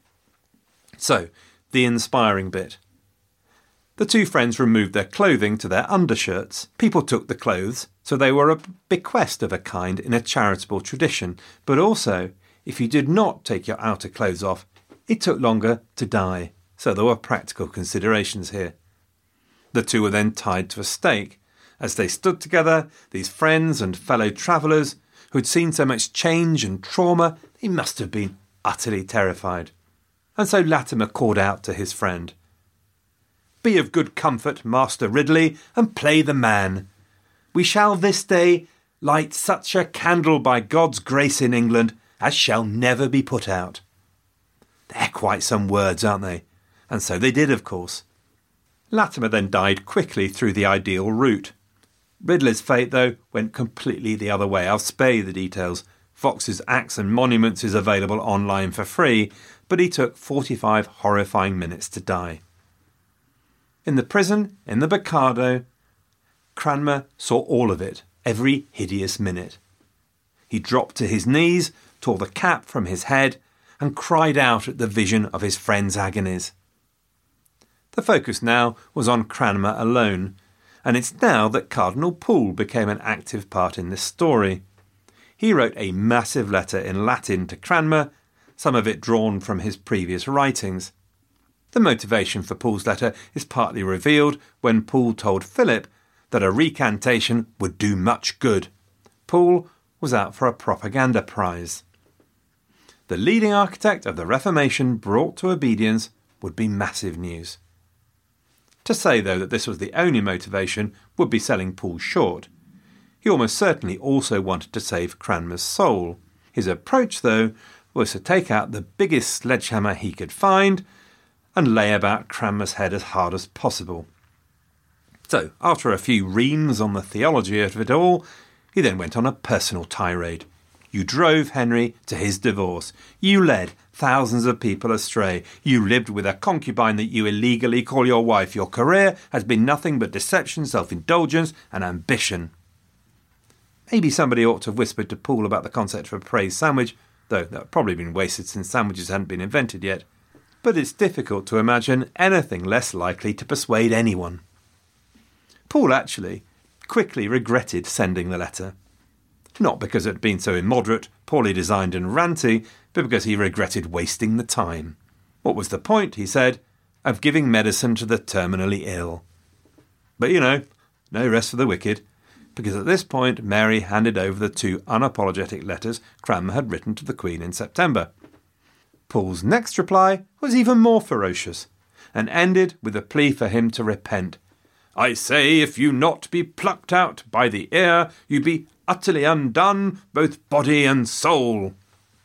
So, the inspiring bit. The two friends removed their clothing to their undershirts. People took the clothes, so they were a bequest of a kind in a charitable tradition. But also, if you did not take your outer clothes off, it took longer to die. So there were practical considerations here. The two were then tied to a stake. As they stood together, these friends and fellow travellers, who had seen so much change and trauma, they must have been utterly terrified. And so Latimer called out to his friend, "Be of good comfort, Master Ridley, and play the man. We shall this day light such a candle by God's grace in England as shall never be put out." They're quite some words, aren't they? And so they did, of course. Latimer then died quickly through the ideal route. Ridley's fate, though, went completely the other way. I'll spare you the details. Fox's Acts and Monuments is available online for free, but he took forty-five horrifying minutes to die. In the prison, in the Bocado, Cranmer saw all of it, every hideous minute. He dropped to his knees, tore the cap from his head, and cried out at the vision of his friend's agonies. The focus now was on Cranmer alone, and it's now that Cardinal Pole became an active part in this story. He wrote a massive letter in Latin to Cranmer, some of it drawn from his previous writings. The motivation for Pole's letter is partly revealed when Pole told Philip that a recantation would do much good. Pole was out for a propaganda prize. The leading architect of the Reformation brought to obedience would be massive news. To say, though, that this was the only motivation would be selling Pole short. He almost certainly also wanted to save Cranmer's soul. His approach, though, was to take out the biggest sledgehammer he could find and lay about Cranmer's head as hard as possible. So, after a few reams on the theology of it all, he then went on a personal tirade. You drove Henry to his divorce. You led thousands of people astray. You lived with a concubine that you illegally call your wife. Your career has been nothing but deception, self-indulgence and ambition. Maybe somebody ought to have whispered to Pole about the concept of a praise sandwich, though that had probably been wasted since sandwiches hadn't been invented yet. But it's difficult to imagine anything less likely to persuade anyone. Pole actually quickly regretted sending the letter. Not because it had been so immoderate, poorly designed and ranty, but because he regretted wasting the time. What was the point, he said, of giving medicine to the terminally ill? But you know, no rest for the wicked, because at this point Mary handed over the two unapologetic letters Cranmer had written to the Queen in September. Pool's next reply was even more ferocious, and ended with a plea for him to repent. "I say, if you not be plucked out by the ear, you be utterly undone, both body and soul."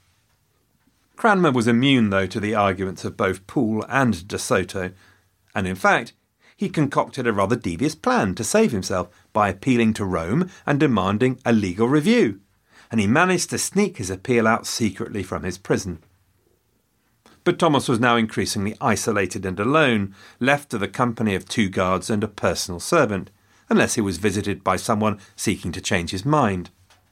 Cranmer was immune, though, to the arguments of both Poole and De Soto, and in fact, he concocted a rather devious plan to save himself by appealing to Rome and demanding a legal review, and he managed to sneak his appeal out secretly from his prison. But Thomas was now increasingly isolated and alone, left to the company of two guards and a personal servant, unless he was visited by someone seeking to change his mind.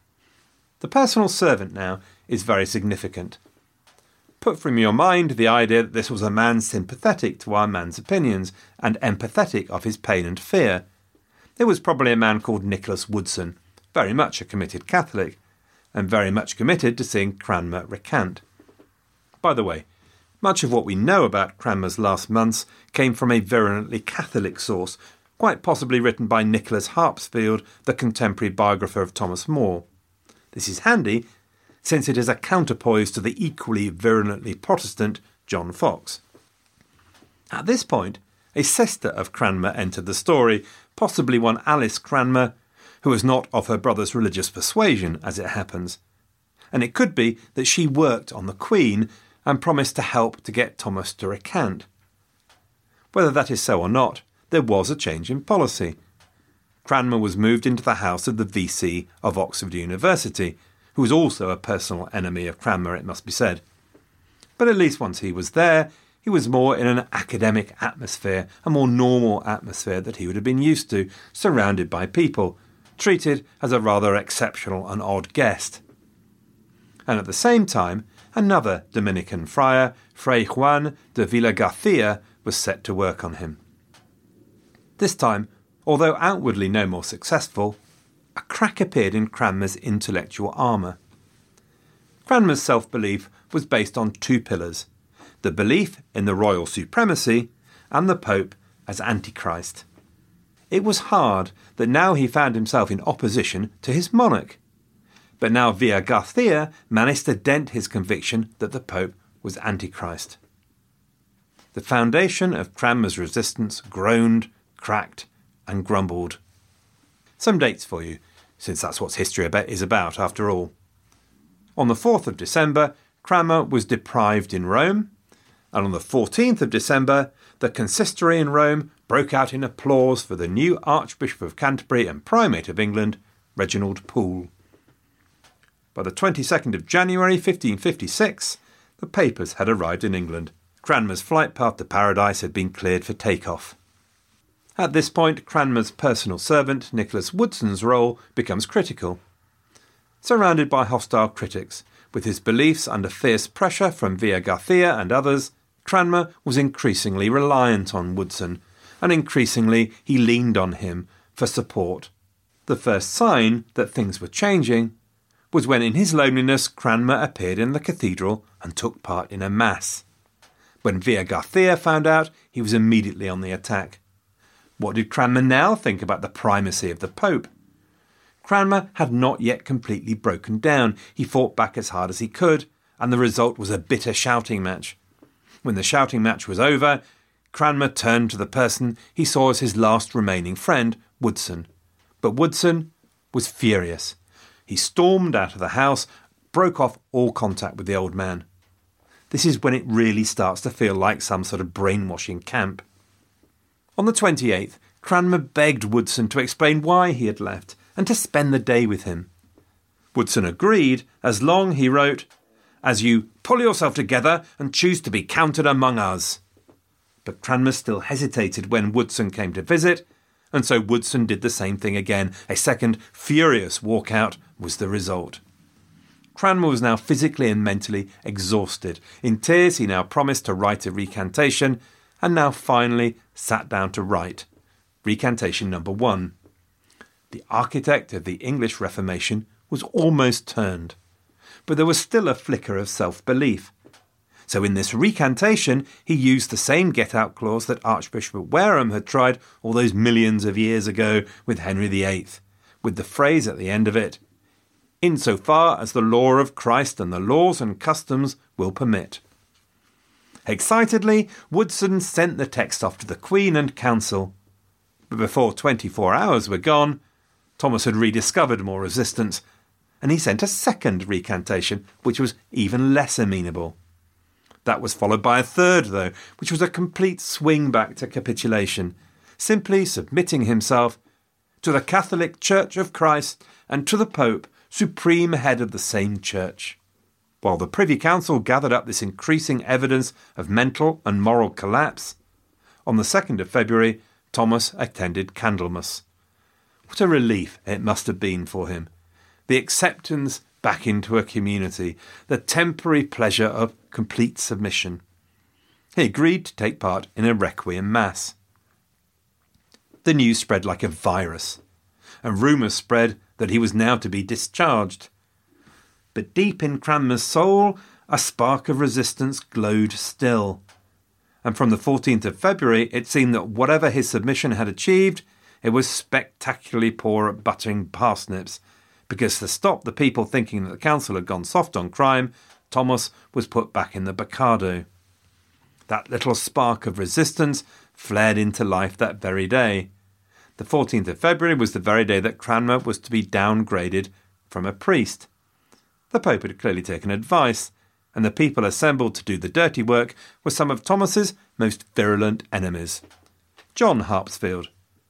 The personal servant now is very significant. Put from your mind the idea that this was a man sympathetic to our man's opinions and empathetic of his pain and fear. It was probably a man called Nicholas Woodson, very much a committed Catholic, and very much committed to seeing Cranmer recant. By the way, much of what we know about Cranmer's last months came from a virulently Catholic source, quite possibly written by Nicholas Harpsfield, the contemporary biographer of Thomas More. This is handy, since it is a counterpoise to the equally virulently Protestant John Fox. At this point, a sister of Cranmer entered the story, possibly one Alice Cranmer, who was not of her brother's religious persuasion, as it happens. And it could be that she worked on the Queen and promised to help to get Thomas to recant. Whether that is so or not, there was a change in policy. Cranmer was moved into the house of the V C of Oxford University, who was also a personal enemy of Cranmer, it must be said. But at least once he was there, he was more in an academic atmosphere, a more normal atmosphere that he would have been used to, surrounded by people, treated as a rather exceptional and odd guest. And at the same time, another Dominican friar, Fray Juan de Villagarcia, was set to work on him. This time, although outwardly no more successful, a crack appeared in Cranmer's intellectual armour. Cranmer's self-belief was based on two pillars: the belief in the royal supremacy and the Pope as Antichrist. It was hard that now he found himself in opposition to his monarch. But now Villagarcia managed to dent his conviction that the Pope was Antichrist. The foundation of Cranmer's resistance groaned, cracked, and grumbled. Some dates for you, since that's what history is about after all. On the fourth of December, Cranmer was deprived in Rome, and on the fourteenth of December, the consistory in Rome broke out in applause for the new Archbishop of Canterbury and Primate of England, Reginald Pole. By the twenty-second of January fifteen fifty-six, the papers had arrived in England. Cranmer's flight path to paradise had been cleared for takeoff. At this point, Cranmer's personal servant, Nicholas Woodson's role becomes critical. Surrounded by hostile critics, with his beliefs under fierce pressure from Villagarcia and others, Cranmer was increasingly reliant on Woodson, and increasingly he leaned on him for support. The first sign that things were changing was when in his loneliness Cranmer appeared in the cathedral and took part in a mass. When Villagarcia found out, he was immediately on the attack. What did Cranmer now think about the primacy of the Pope? Cranmer had not yet completely broken down. He fought back as hard as he could, and the result was a bitter shouting match. When the shouting match was over, Cranmer turned to the person he saw as his last remaining friend, Woodson. But Woodson was furious. He stormed out of the house, broke off all contact with the old man. This is when it really starts to feel like some sort of brainwashing camp. On the twenty-eighth, Cranmer begged Woodson to explain why he had left and to spend the day with him. Woodson agreed, as long, he wrote, as you pull yourself together and choose to be counted among us. But Cranmer still hesitated when Woodson came to visit, and so Woodson did the same thing again. A second furious walkout was the result. Cranmer was now physically and mentally exhausted. In tears, he now promised to write a recantation, and now finally sat down to write. Recantation number one. The architect of the English Reformation was almost turned, but there was still a flicker of self-belief. So in this recantation, he used the same get-out clause that Archbishop Wareham had tried all those millions of years ago with Henry the Eighth, with the phrase at the end of it, "insofar as the law of Christ and the laws and customs will permit." Excitedly, Woodson sent the text off to the Queen and Council. But before twenty-four hours were gone, Thomas had rediscovered more resistance, and he sent a second recantation, which was even less amenable. That was followed by a third, though, which was a complete swing back to capitulation, simply submitting himself to the Catholic Church of Christ and to the Pope, supreme head of the same church. While the Privy Council gathered up this increasing evidence of mental and moral collapse, on the second of February, Thomas attended Candlemas. What a relief it must have been for him. The acceptance back into a community, the temporary pleasure of complete submission. He agreed to take part in a Requiem Mass. The news spread like a virus, and rumours spread that he was now to be discharged. But deep in Cranmer's soul, a spark of resistance glowed still. And from the fourteenth of February, it seemed that whatever his submission had achieved, it was spectacularly poor at buttering parsnips, because to stop the people thinking that the council had gone soft on crime, Thomas was put back in the Bocado. That little spark of resistance flared into life that very day. The fourteenth of February was the very day that Cranmer was to be downgraded from a priest. The Pope had clearly taken advice, and the people assembled to do the dirty work were some of Thomas's most virulent enemies. John Harpsfield,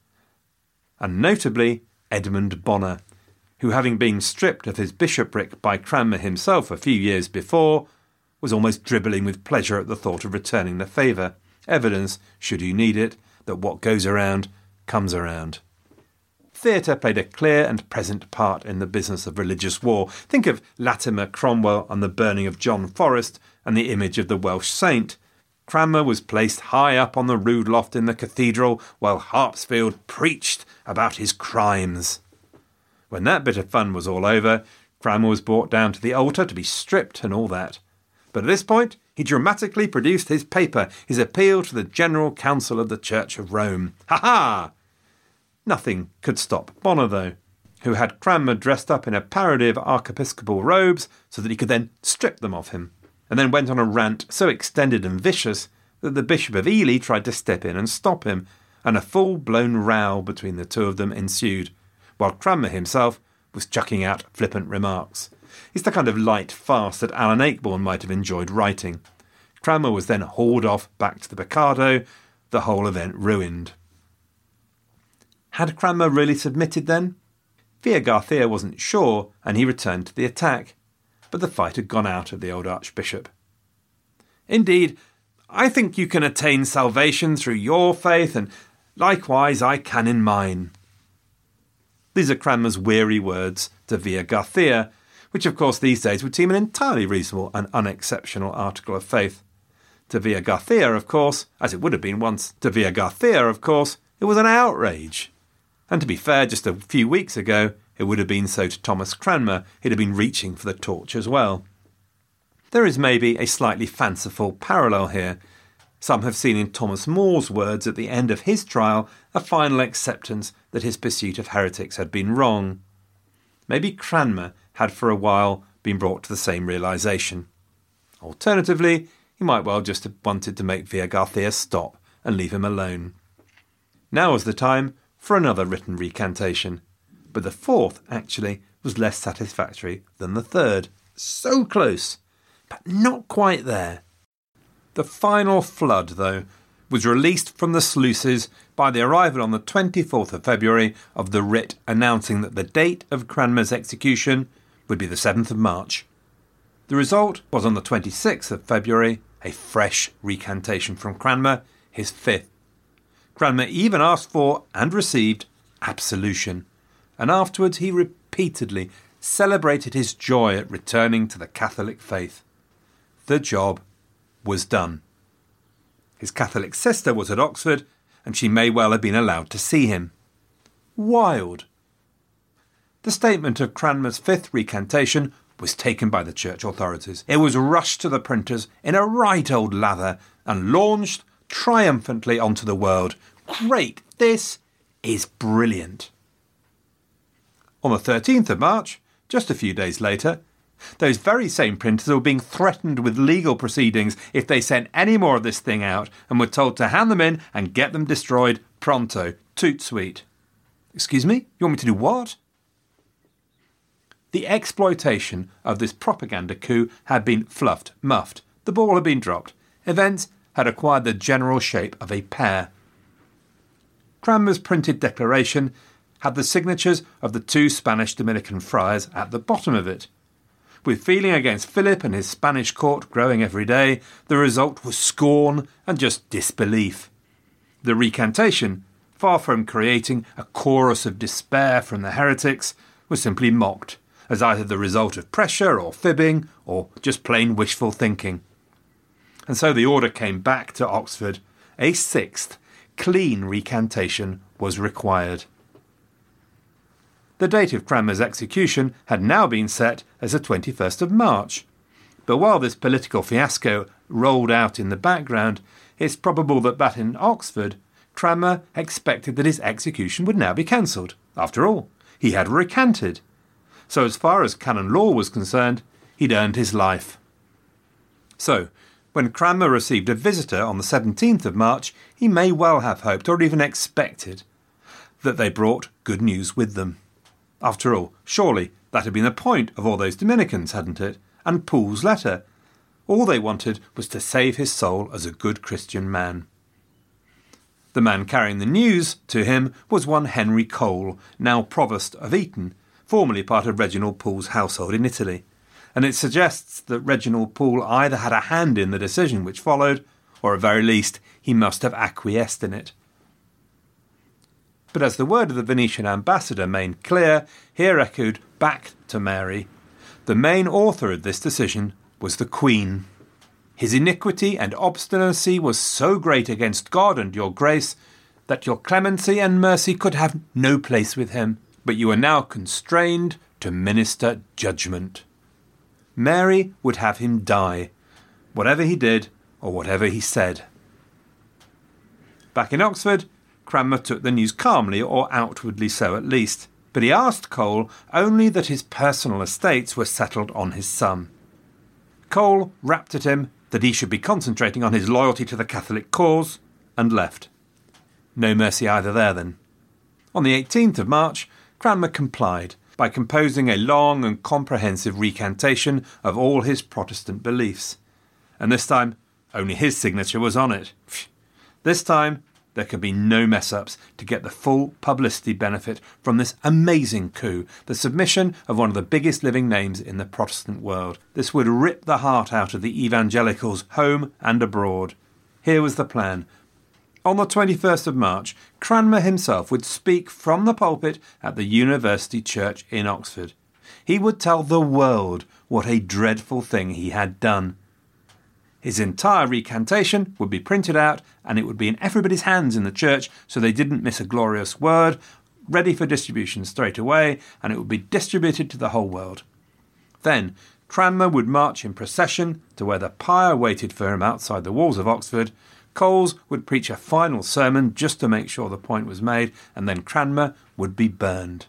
and notably Edmund Bonner, who, having been stripped of his bishopric by Cranmer himself a few years before, was almost dribbling with pleasure at the thought of returning the favour, evidence, should you need it, that what goes around comes around. Theatre played a clear and present part in the business of religious war. Think of Latimer Cromwell and the burning of John Forrest and the image of the Welsh saint. Cranmer was placed high up on the rood loft in the cathedral while Harpsfield preached about his crimes. When that bit of fun was all over, Cranmer was brought down to the altar to be stripped and all that. But at this point, he dramatically produced his paper, his appeal to the General Council of the Church of Rome. Ha-ha! Nothing could stop Bonner, though, who had Cranmer dressed up in a parody of archiepiscopal robes so that he could then strip them off him, and then went on a rant so extended and vicious that the Bishop of Ely tried to step in and stop him, and a full-blown row between the two of them ensued, while Cranmer himself was chucking out flippant remarks. It's the kind of light farce that Alan Ayckbourn might have enjoyed writing. Cranmer was then hauled off back to the Bocado, the whole event ruined. Had Cranmer really submitted then? Via Garcia wasn't sure, and he returned to the attack. But the fight had gone out of the old archbishop. Indeed, I think you can attain salvation through your faith, and likewise I can in mine. These are Cranmer's weary words to Via Garcia, which of course these days would seem an entirely reasonable and unexceptional article of faith. To Via Garcia, of course, as it would have been once to Via Garcia, of course, it was an outrage. And to be fair, just a few weeks ago, it would have been so to Thomas Cranmer. He'd have been reaching for the torch as well. There is maybe a slightly fanciful parallel here. Some have seen in Thomas More's words at the end of his trial a final acceptance that his pursuit of heretics had been wrong. Maybe Cranmer had for a while been brought to the same realisation. Alternatively, he might well just have wanted to make Via Garcia stop and leave him alone. Now was the time for another written recantation, but the fourth, actually, was less satisfactory than the third. So close, but not quite there. The final flood, though, was released from the sluices by the arrival on the twenty-fourth of February of the writ announcing that the date of Cranmer's execution would be the seventh of March. The result was on the twenty-sixth of February, a fresh recantation from Cranmer, his fifth. Cranmer even asked for, and received, absolution, and afterwards he repeatedly celebrated his joy at returning to the Catholic faith. The job was done. His Catholic sister was at Oxford, and she may well have been allowed to see him. Wild. The statement of Cranmer's fifth recantation was taken by the church authorities. It was rushed to the printers in a right old lather and launched triumphantly onto the world. Great! This is brilliant. On the thirteenth of March, just a few days later, those very same printers were being threatened with legal proceedings if they sent any more of this thing out and were told to hand them in and get them destroyed pronto. Toot sweet. Excuse me? You want me to do what? The exploitation of this propaganda coup had been fluffed, muffed. The ball had been dropped. Events had acquired the general shape of a pear. Cranmer's printed declaration had the signatures of the two Spanish Dominican friars at the bottom of it. With feeling against Philip and his Spanish court growing every day, the result was scorn and just disbelief. The recantation, far from creating a chorus of despair from the heretics, was simply mocked as either the result of pressure or fibbing or just plain wishful thinking. And so the order came back to Oxford. A sixth, clean recantation was required. The date of Cranmer's execution had now been set as the twenty-first of March. But while this political fiasco rolled out in the background, it's probable that back in Oxford, Cranmer expected that his execution would now be cancelled. After all, he had recanted. So as far as canon law was concerned, he'd earned his life. So, when Cranmer received a visitor on the seventeenth of March, he may well have hoped, or even expected, that they brought good news with them. After all, surely that had been the point of all those Dominicans, hadn't it? And Poole's letter. All they wanted was to save his soul as a good Christian man. The man carrying the news to him was one Henry Cole, now Provost of Eton, formerly part of Reginald Poole's household in Italy, and it suggests that Reginald Poole either had a hand in the decision which followed, or at very least he must have acquiesced in it. But as the word of the Venetian ambassador made clear, here echoed back to Mary, the main author of this decision was the Queen. His iniquity and obstinacy was so great against God and your grace that your clemency and mercy could have no place with him, but you are now constrained to minister judgment. Mary would have him die, whatever he did or whatever he said. Back in Oxford, Cranmer took the news calmly, or outwardly so at least, but he asked Cole only that his personal estates were settled on his son. Cole rapped at him that he should be concentrating on his loyalty to the Catholic cause, and left. No mercy either there, then. On the eighteenth of March, Cranmer complied by composing a long and comprehensive recantation of all his Protestant beliefs. And this time, only his signature was on it. This time, there could be no mess-ups to get the full publicity benefit from this amazing coup, the submission of one of the biggest living names in the Protestant world. This would rip the heart out of the evangelicals, home and abroad. Here was the plan. On the twenty-first of March, Cranmer himself would speak from the pulpit at the University Church in Oxford. He would tell the world what a dreadful thing he had done. His entire recantation would be printed out, and it would be in everybody's hands in the church so they didn't miss a glorious word, ready for distribution straight away, and it would be distributed to the whole world. Then Cranmer would march in procession to where the pyre waited for him outside the walls of Oxford. Coles would preach a final sermon just to make sure the point was made, and then Cranmer would be burned.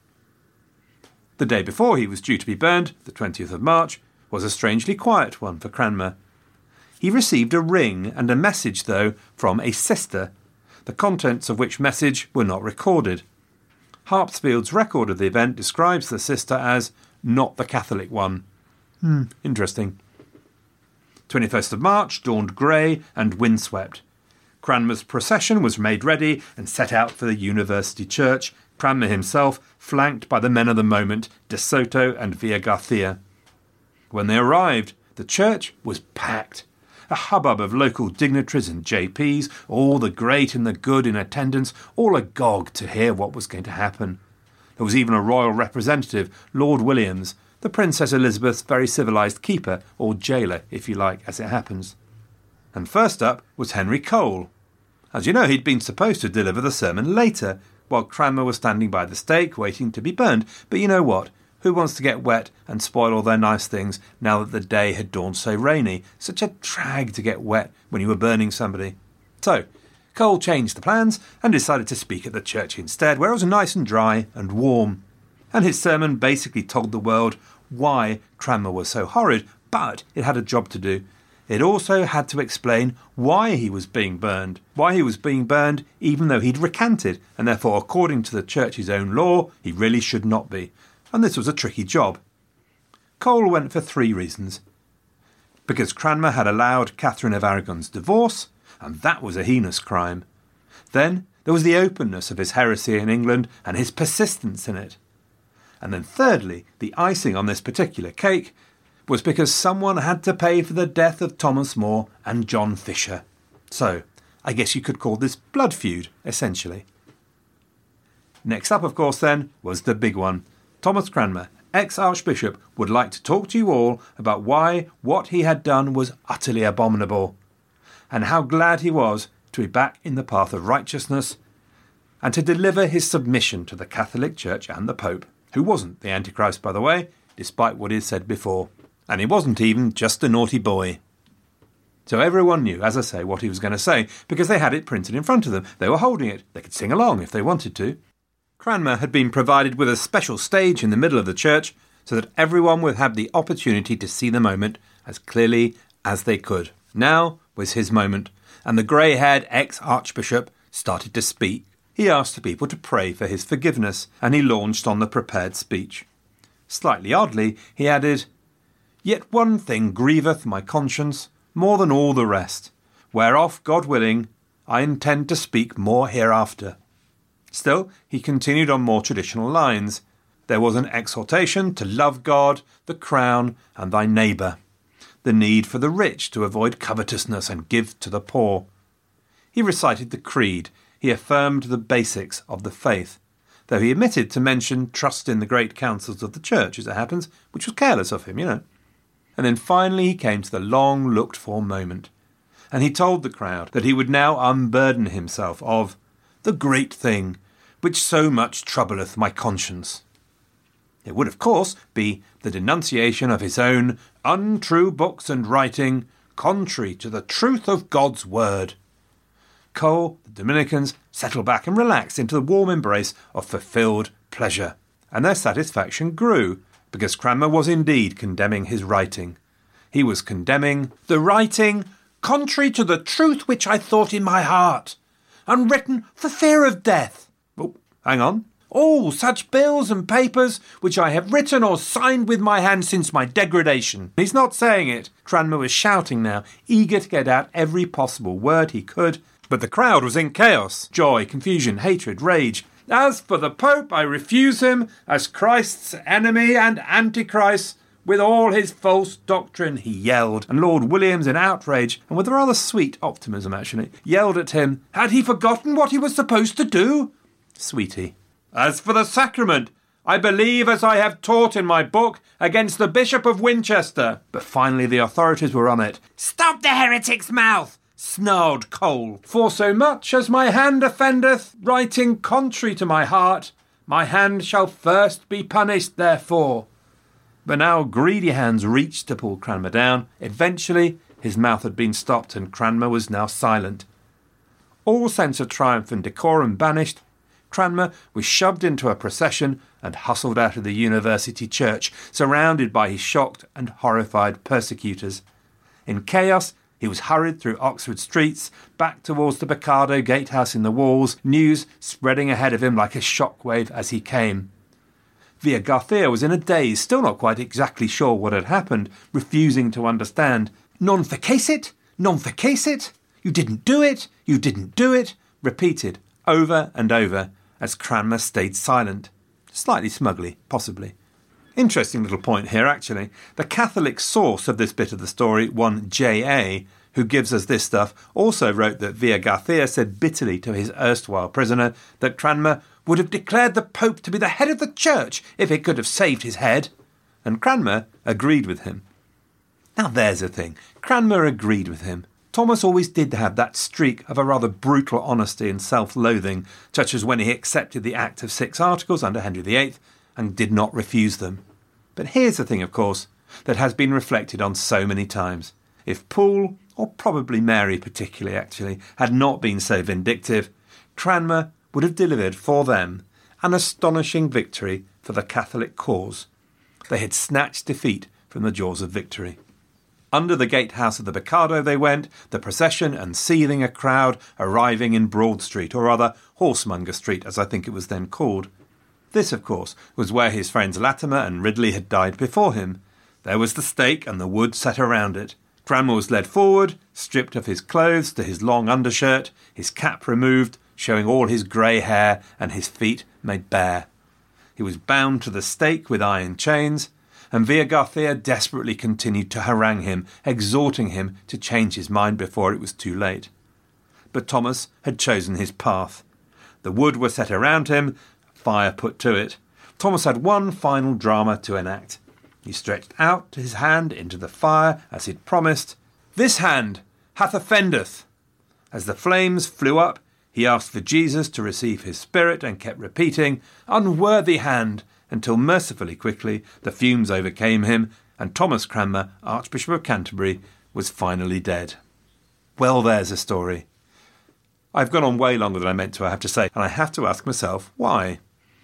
The day before he was due to be burned, the twentieth of March, was a strangely quiet one for Cranmer. He received a ring and a message, though, from a sister, the contents of which message were not recorded. Harpsfield's record of the event describes the sister as not the Catholic one. Hmm, interesting. twenty-first of March dawned grey and windswept. Cranmer's procession was made ready and set out for the University Church, Cranmer himself flanked by the men of the moment, De Soto and Villagarcia. When they arrived, the church was packed. A hubbub of local dignitaries and J Ps, all the great and the good in attendance, all agog to hear what was going to happen. There was even a royal representative, Lord Williams, the Princess Elizabeth's very civilised keeper, or jailer, if you like, as it happens. And first up was Henry Cole. As you know, he'd been supposed to deliver the sermon later, while Cranmer was standing by the stake, waiting to be burned. But you know what? Who wants to get wet and spoil all their nice things now that the day had dawned so rainy? Such a drag to get wet when you were burning somebody. So, Cole changed the plans and decided to speak at the church instead, where it was nice and dry and warm. And his sermon basically told the world why Cranmer was so horrid, but it had a job to do. It also had to explain why he was being burned, why he was being burned even though he'd recanted, and therefore, according to the church's own law, he really should not be. And this was a tricky job. Cole went for three reasons. Because Cranmer had allowed Catherine of Aragon's divorce, and that was a heinous crime. Then there was the openness of his heresy in England and his persistence in it. And then thirdly, the icing on this particular cake was because someone had to pay for the death of Thomas More and John Fisher. So, I guess you could call this blood feud, essentially. Next up, of course, then, was the big one. Thomas Cranmer, ex-archbishop, would like to talk to you all about why what he had done was utterly abominable, and how glad he was to be back in the path of righteousness, and to deliver his submission to the Catholic Church and the Pope, who wasn't the Antichrist, by the way, despite what he had said before. And he wasn't even just a naughty boy. So everyone knew, as I say, what he was going to say, because they had it printed in front of them. They were holding it. They could sing along if they wanted to. Cranmer had been provided with a special stage in the middle of the church so that everyone would have the opportunity to see the moment as clearly as they could. Now was his moment, and the grey-haired ex-archbishop started to speak. He asked the people to pray for his forgiveness, and he launched on the prepared speech. Slightly oddly, he added, "Yet one thing grieveth my conscience more than all the rest, whereof, God willing, I intend to speak more hereafter." Still, he continued on more traditional lines. There was an exhortation to love God, the crown, and thy neighbour. The need for the rich to avoid covetousness and give to the poor. He recited the creed. He affirmed the basics of the faith, though he omitted to mention trust in the great councils of the church, as it happens, which was careless of him, you know. And then finally he came to the long-looked-for moment, and he told the crowd that he would now unburden himself of the great thing which so much troubleth my conscience. It would, of course, be the denunciation of his own untrue books and writing, contrary to the truth of God's word. Cole, the Dominicans, settled back and relaxed into the warm embrace of fulfilled pleasure, and their satisfaction grew, because Cranmer was indeed condemning his writing. He was condemning the writing contrary to the truth which I thought in my heart, and written for fear of death. Oh, hang on. All such bills and papers which I have written or signed with my hand since my degradation. He's not saying it. Cranmer was shouting now, eager to get out every possible word he could, but the crowd was in chaos. Joy, confusion, hatred, rage. As for the Pope, I refuse him as Christ's enemy and Antichrist, with all his false doctrine, he yelled, and Lord Williams, in outrage, and with a rather sweet optimism actually, yelled at him, had he forgotten what he was supposed to do? Sweetie. As for the sacrament, I believe as I have taught in my book against the Bishop of Winchester. But finally the authorities were on it. Stop the heretic's mouth, snarled Cole. For so much as my hand offendeth, writing contrary to my heart, my hand shall first be punished therefore. But now greedy hands reached to pull Cranmer down. Eventually his mouth had been stopped and Cranmer was now silent. All sense of triumph and decorum banished, Cranmer was shoved into a procession and hustled out of the university church, surrounded by his shocked and horrified persecutors. In chaos, he was hurried through Oxford streets, back towards the Picado gatehouse in the walls, news spreading ahead of him like a shockwave as he came. Via Garcia was in a daze, still not quite exactly sure what had happened, refusing to understand. Non facecit? Non facecit? You didn't do it? You didn't do it? Repeated over and over, as Cranmer stayed silent. Slightly smugly, possibly. Interesting little point here, actually. The Catholic source of this bit of the story, one J A, who gives us this stuff, also wrote that Villa Garcia said bitterly to his erstwhile prisoner that Cranmer would have declared the Pope to be the head of the church if it could have saved his head. And Cranmer agreed with him. Now there's a thing. Cranmer agreed with him. Thomas always did have that streak of a rather brutal honesty and self-loathing, such as when he accepted the Act of Six Articles under Henry the Eighth and did not refuse them. But here's the thing, of course, that has been reflected on so many times. If Poole, or probably Mary particularly actually, had not been so vindictive, Cranmer would have delivered for them an astonishing victory for the Catholic cause. They had snatched defeat from the jaws of victory. Under the gatehouse of the Becado they went, the procession and seething a crowd arriving in Broad Street, or rather Horsemonger Street, as I think it was then called. This, of course, was where his friends Latimer and Ridley had died before him. There was the stake and the wood set around it. Cranmer was led forward, stripped of his clothes to his long undershirt, his cap removed, showing all his grey hair, and his feet made bare. He was bound to the stake with iron chains, and Villagarcía desperately continued to harangue him, exhorting him to change his mind before it was too late. But Thomas had chosen his path. The wood was set around him, fire put to it. Thomas had one final drama to enact. He stretched out his hand into the fire as he'd promised. "This hand hath offendeth." As the flames flew up, he asked for Jesus to receive his spirit and kept repeating, "Unworthy hand," until mercifully quickly the fumes overcame him and Thomas Cranmer, Archbishop of Canterbury, was finally dead. Well, there's a story. I've gone on way longer than I meant to, I have to say, and I have to ask myself why.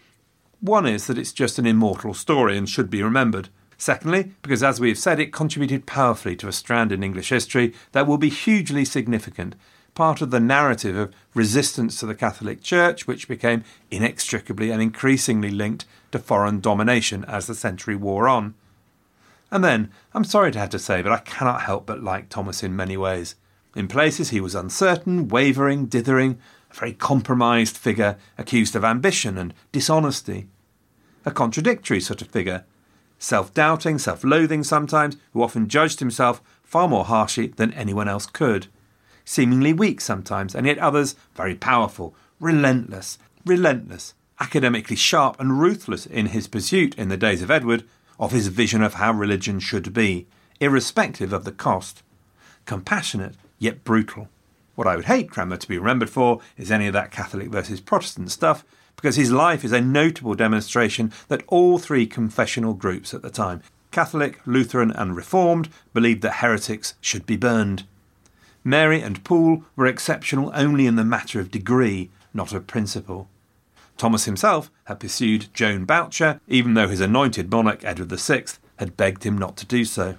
One is that it's just an immortal story and should be remembered. Secondly, because as we have said, it contributed powerfully to a strand in English history that will be hugely significant, part of the narrative of resistance to the Catholic Church, which became inextricably and increasingly linked to foreign domination as the century wore on. And then, I'm sorry to have to say, but I cannot help but like Thomas in many ways. In places he was uncertain, wavering, dithering, a very compromised figure, accused of ambition and dishonesty. A contradictory sort of figure, self-doubting, self-loathing sometimes, who often judged himself far more harshly than anyone else could. Seemingly weak sometimes, and yet others very powerful, relentless, relentless, academically sharp and ruthless in his pursuit, in the days of Edward, of his vision of how religion should be, irrespective of the cost. Compassionate, yet brutal. What I would hate Cranmer to be remembered for is any of that Catholic versus Protestant stuff, because his life is a notable demonstration that all three confessional groups at the time, Catholic, Lutheran and Reformed, believed that heretics should be burned. Mary and Poole were exceptional only in the matter of degree, not of principle. Thomas himself had pursued Joan Boucher, even though his anointed monarch, Edward the Sixth, had begged him not to do so.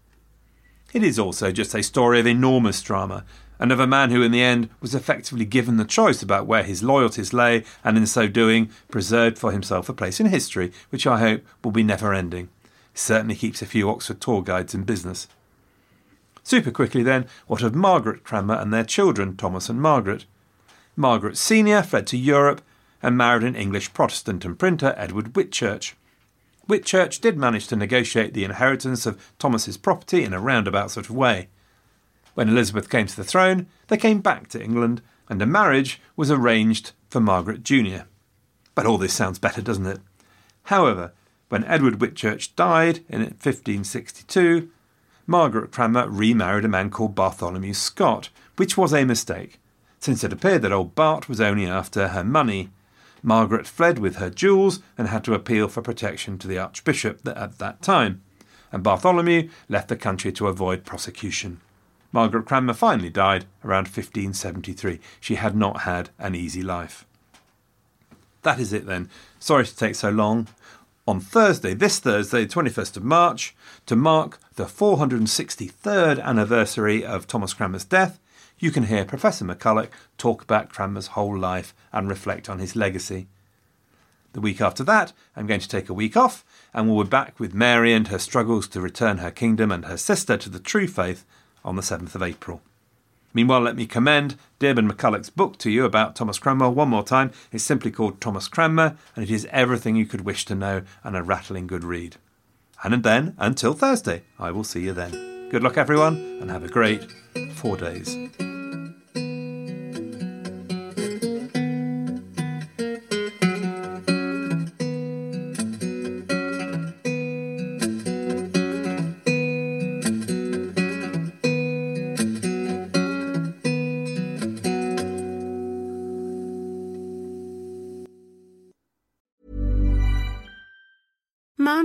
It is also just a story of enormous drama, and of a man who in the end was effectively given the choice about where his loyalties lay, and in so doing preserved for himself a place in history which I hope will be never-ending. It certainly keeps a few Oxford tour guides in business. Super quickly then, what of Margaret Cranmer and their children, Thomas and Margaret? Margaret Senior fled to Europe and married an English Protestant and printer, Edward Whitchurch. Whitchurch did manage to negotiate the inheritance of Thomas's property in a roundabout sort of way. When Elizabeth came to the throne, they came back to England, and a marriage was arranged for Margaret Junior But all this sounds better, doesn't it? However, when Edward Whitchurch died in fifteen sixty-two, Margaret Cranmer remarried a man called Bartholomew Scott, which was a mistake, since it appeared that old Bart was only after her money. Margaret fled with her jewels and had to appeal for protection to the Archbishop at that time, and Bartholomew left the country to avoid prosecution. Margaret Cranmer finally died around fifteen seventy-three. She had not had an easy life. That is it then. Sorry to take so long. On Thursday, this Thursday, the twenty-first of March, to mark the four hundred sixty-third anniversary of Thomas Cranmer's death, you can hear Professor McCulloch talk about Cranmer's whole life and reflect on his legacy. The week after that, I'm going to take a week off, and we'll be back with Mary and her struggles to return her kingdom and her sister to the true faith on the seventh of April. Meanwhile, let me commend Dearborn McCulloch's book to you about Thomas Cranmer one more time. It's simply called Thomas Cranmer, and it is everything you could wish to know and a rattling good read. And then, until Thursday, I will see you then. Good luck, everyone, and have a great four days.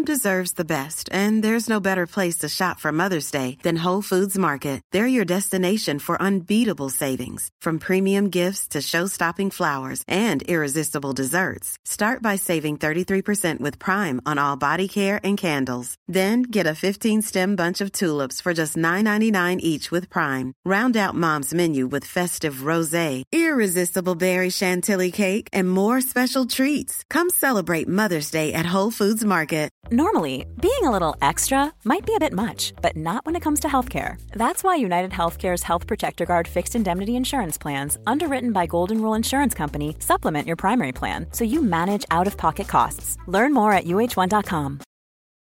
Mom deserves the best, and there's no better place to shop for Mother's Day than Whole Foods Market. They're your destination for unbeatable savings, from premium gifts to show-stopping flowers and irresistible desserts. Start by saving thirty-three percent with Prime on all body care and candles. Then get a fifteen-stem bunch of tulips for just nine ninety-nine each with Prime. Round out Mom's menu with festive rosé, irresistible berry chantilly cake, and more special treats. Come celebrate Mother's Day at Whole Foods Market. Normally, being a little extra might be a bit much, but not when it comes to healthcare. That's why United Healthcare's Health Protector Guard fixed indemnity insurance plans, underwritten by Golden Rule Insurance Company, supplement your primary plan so you manage out-of-pocket costs. Learn more at U H one dot com.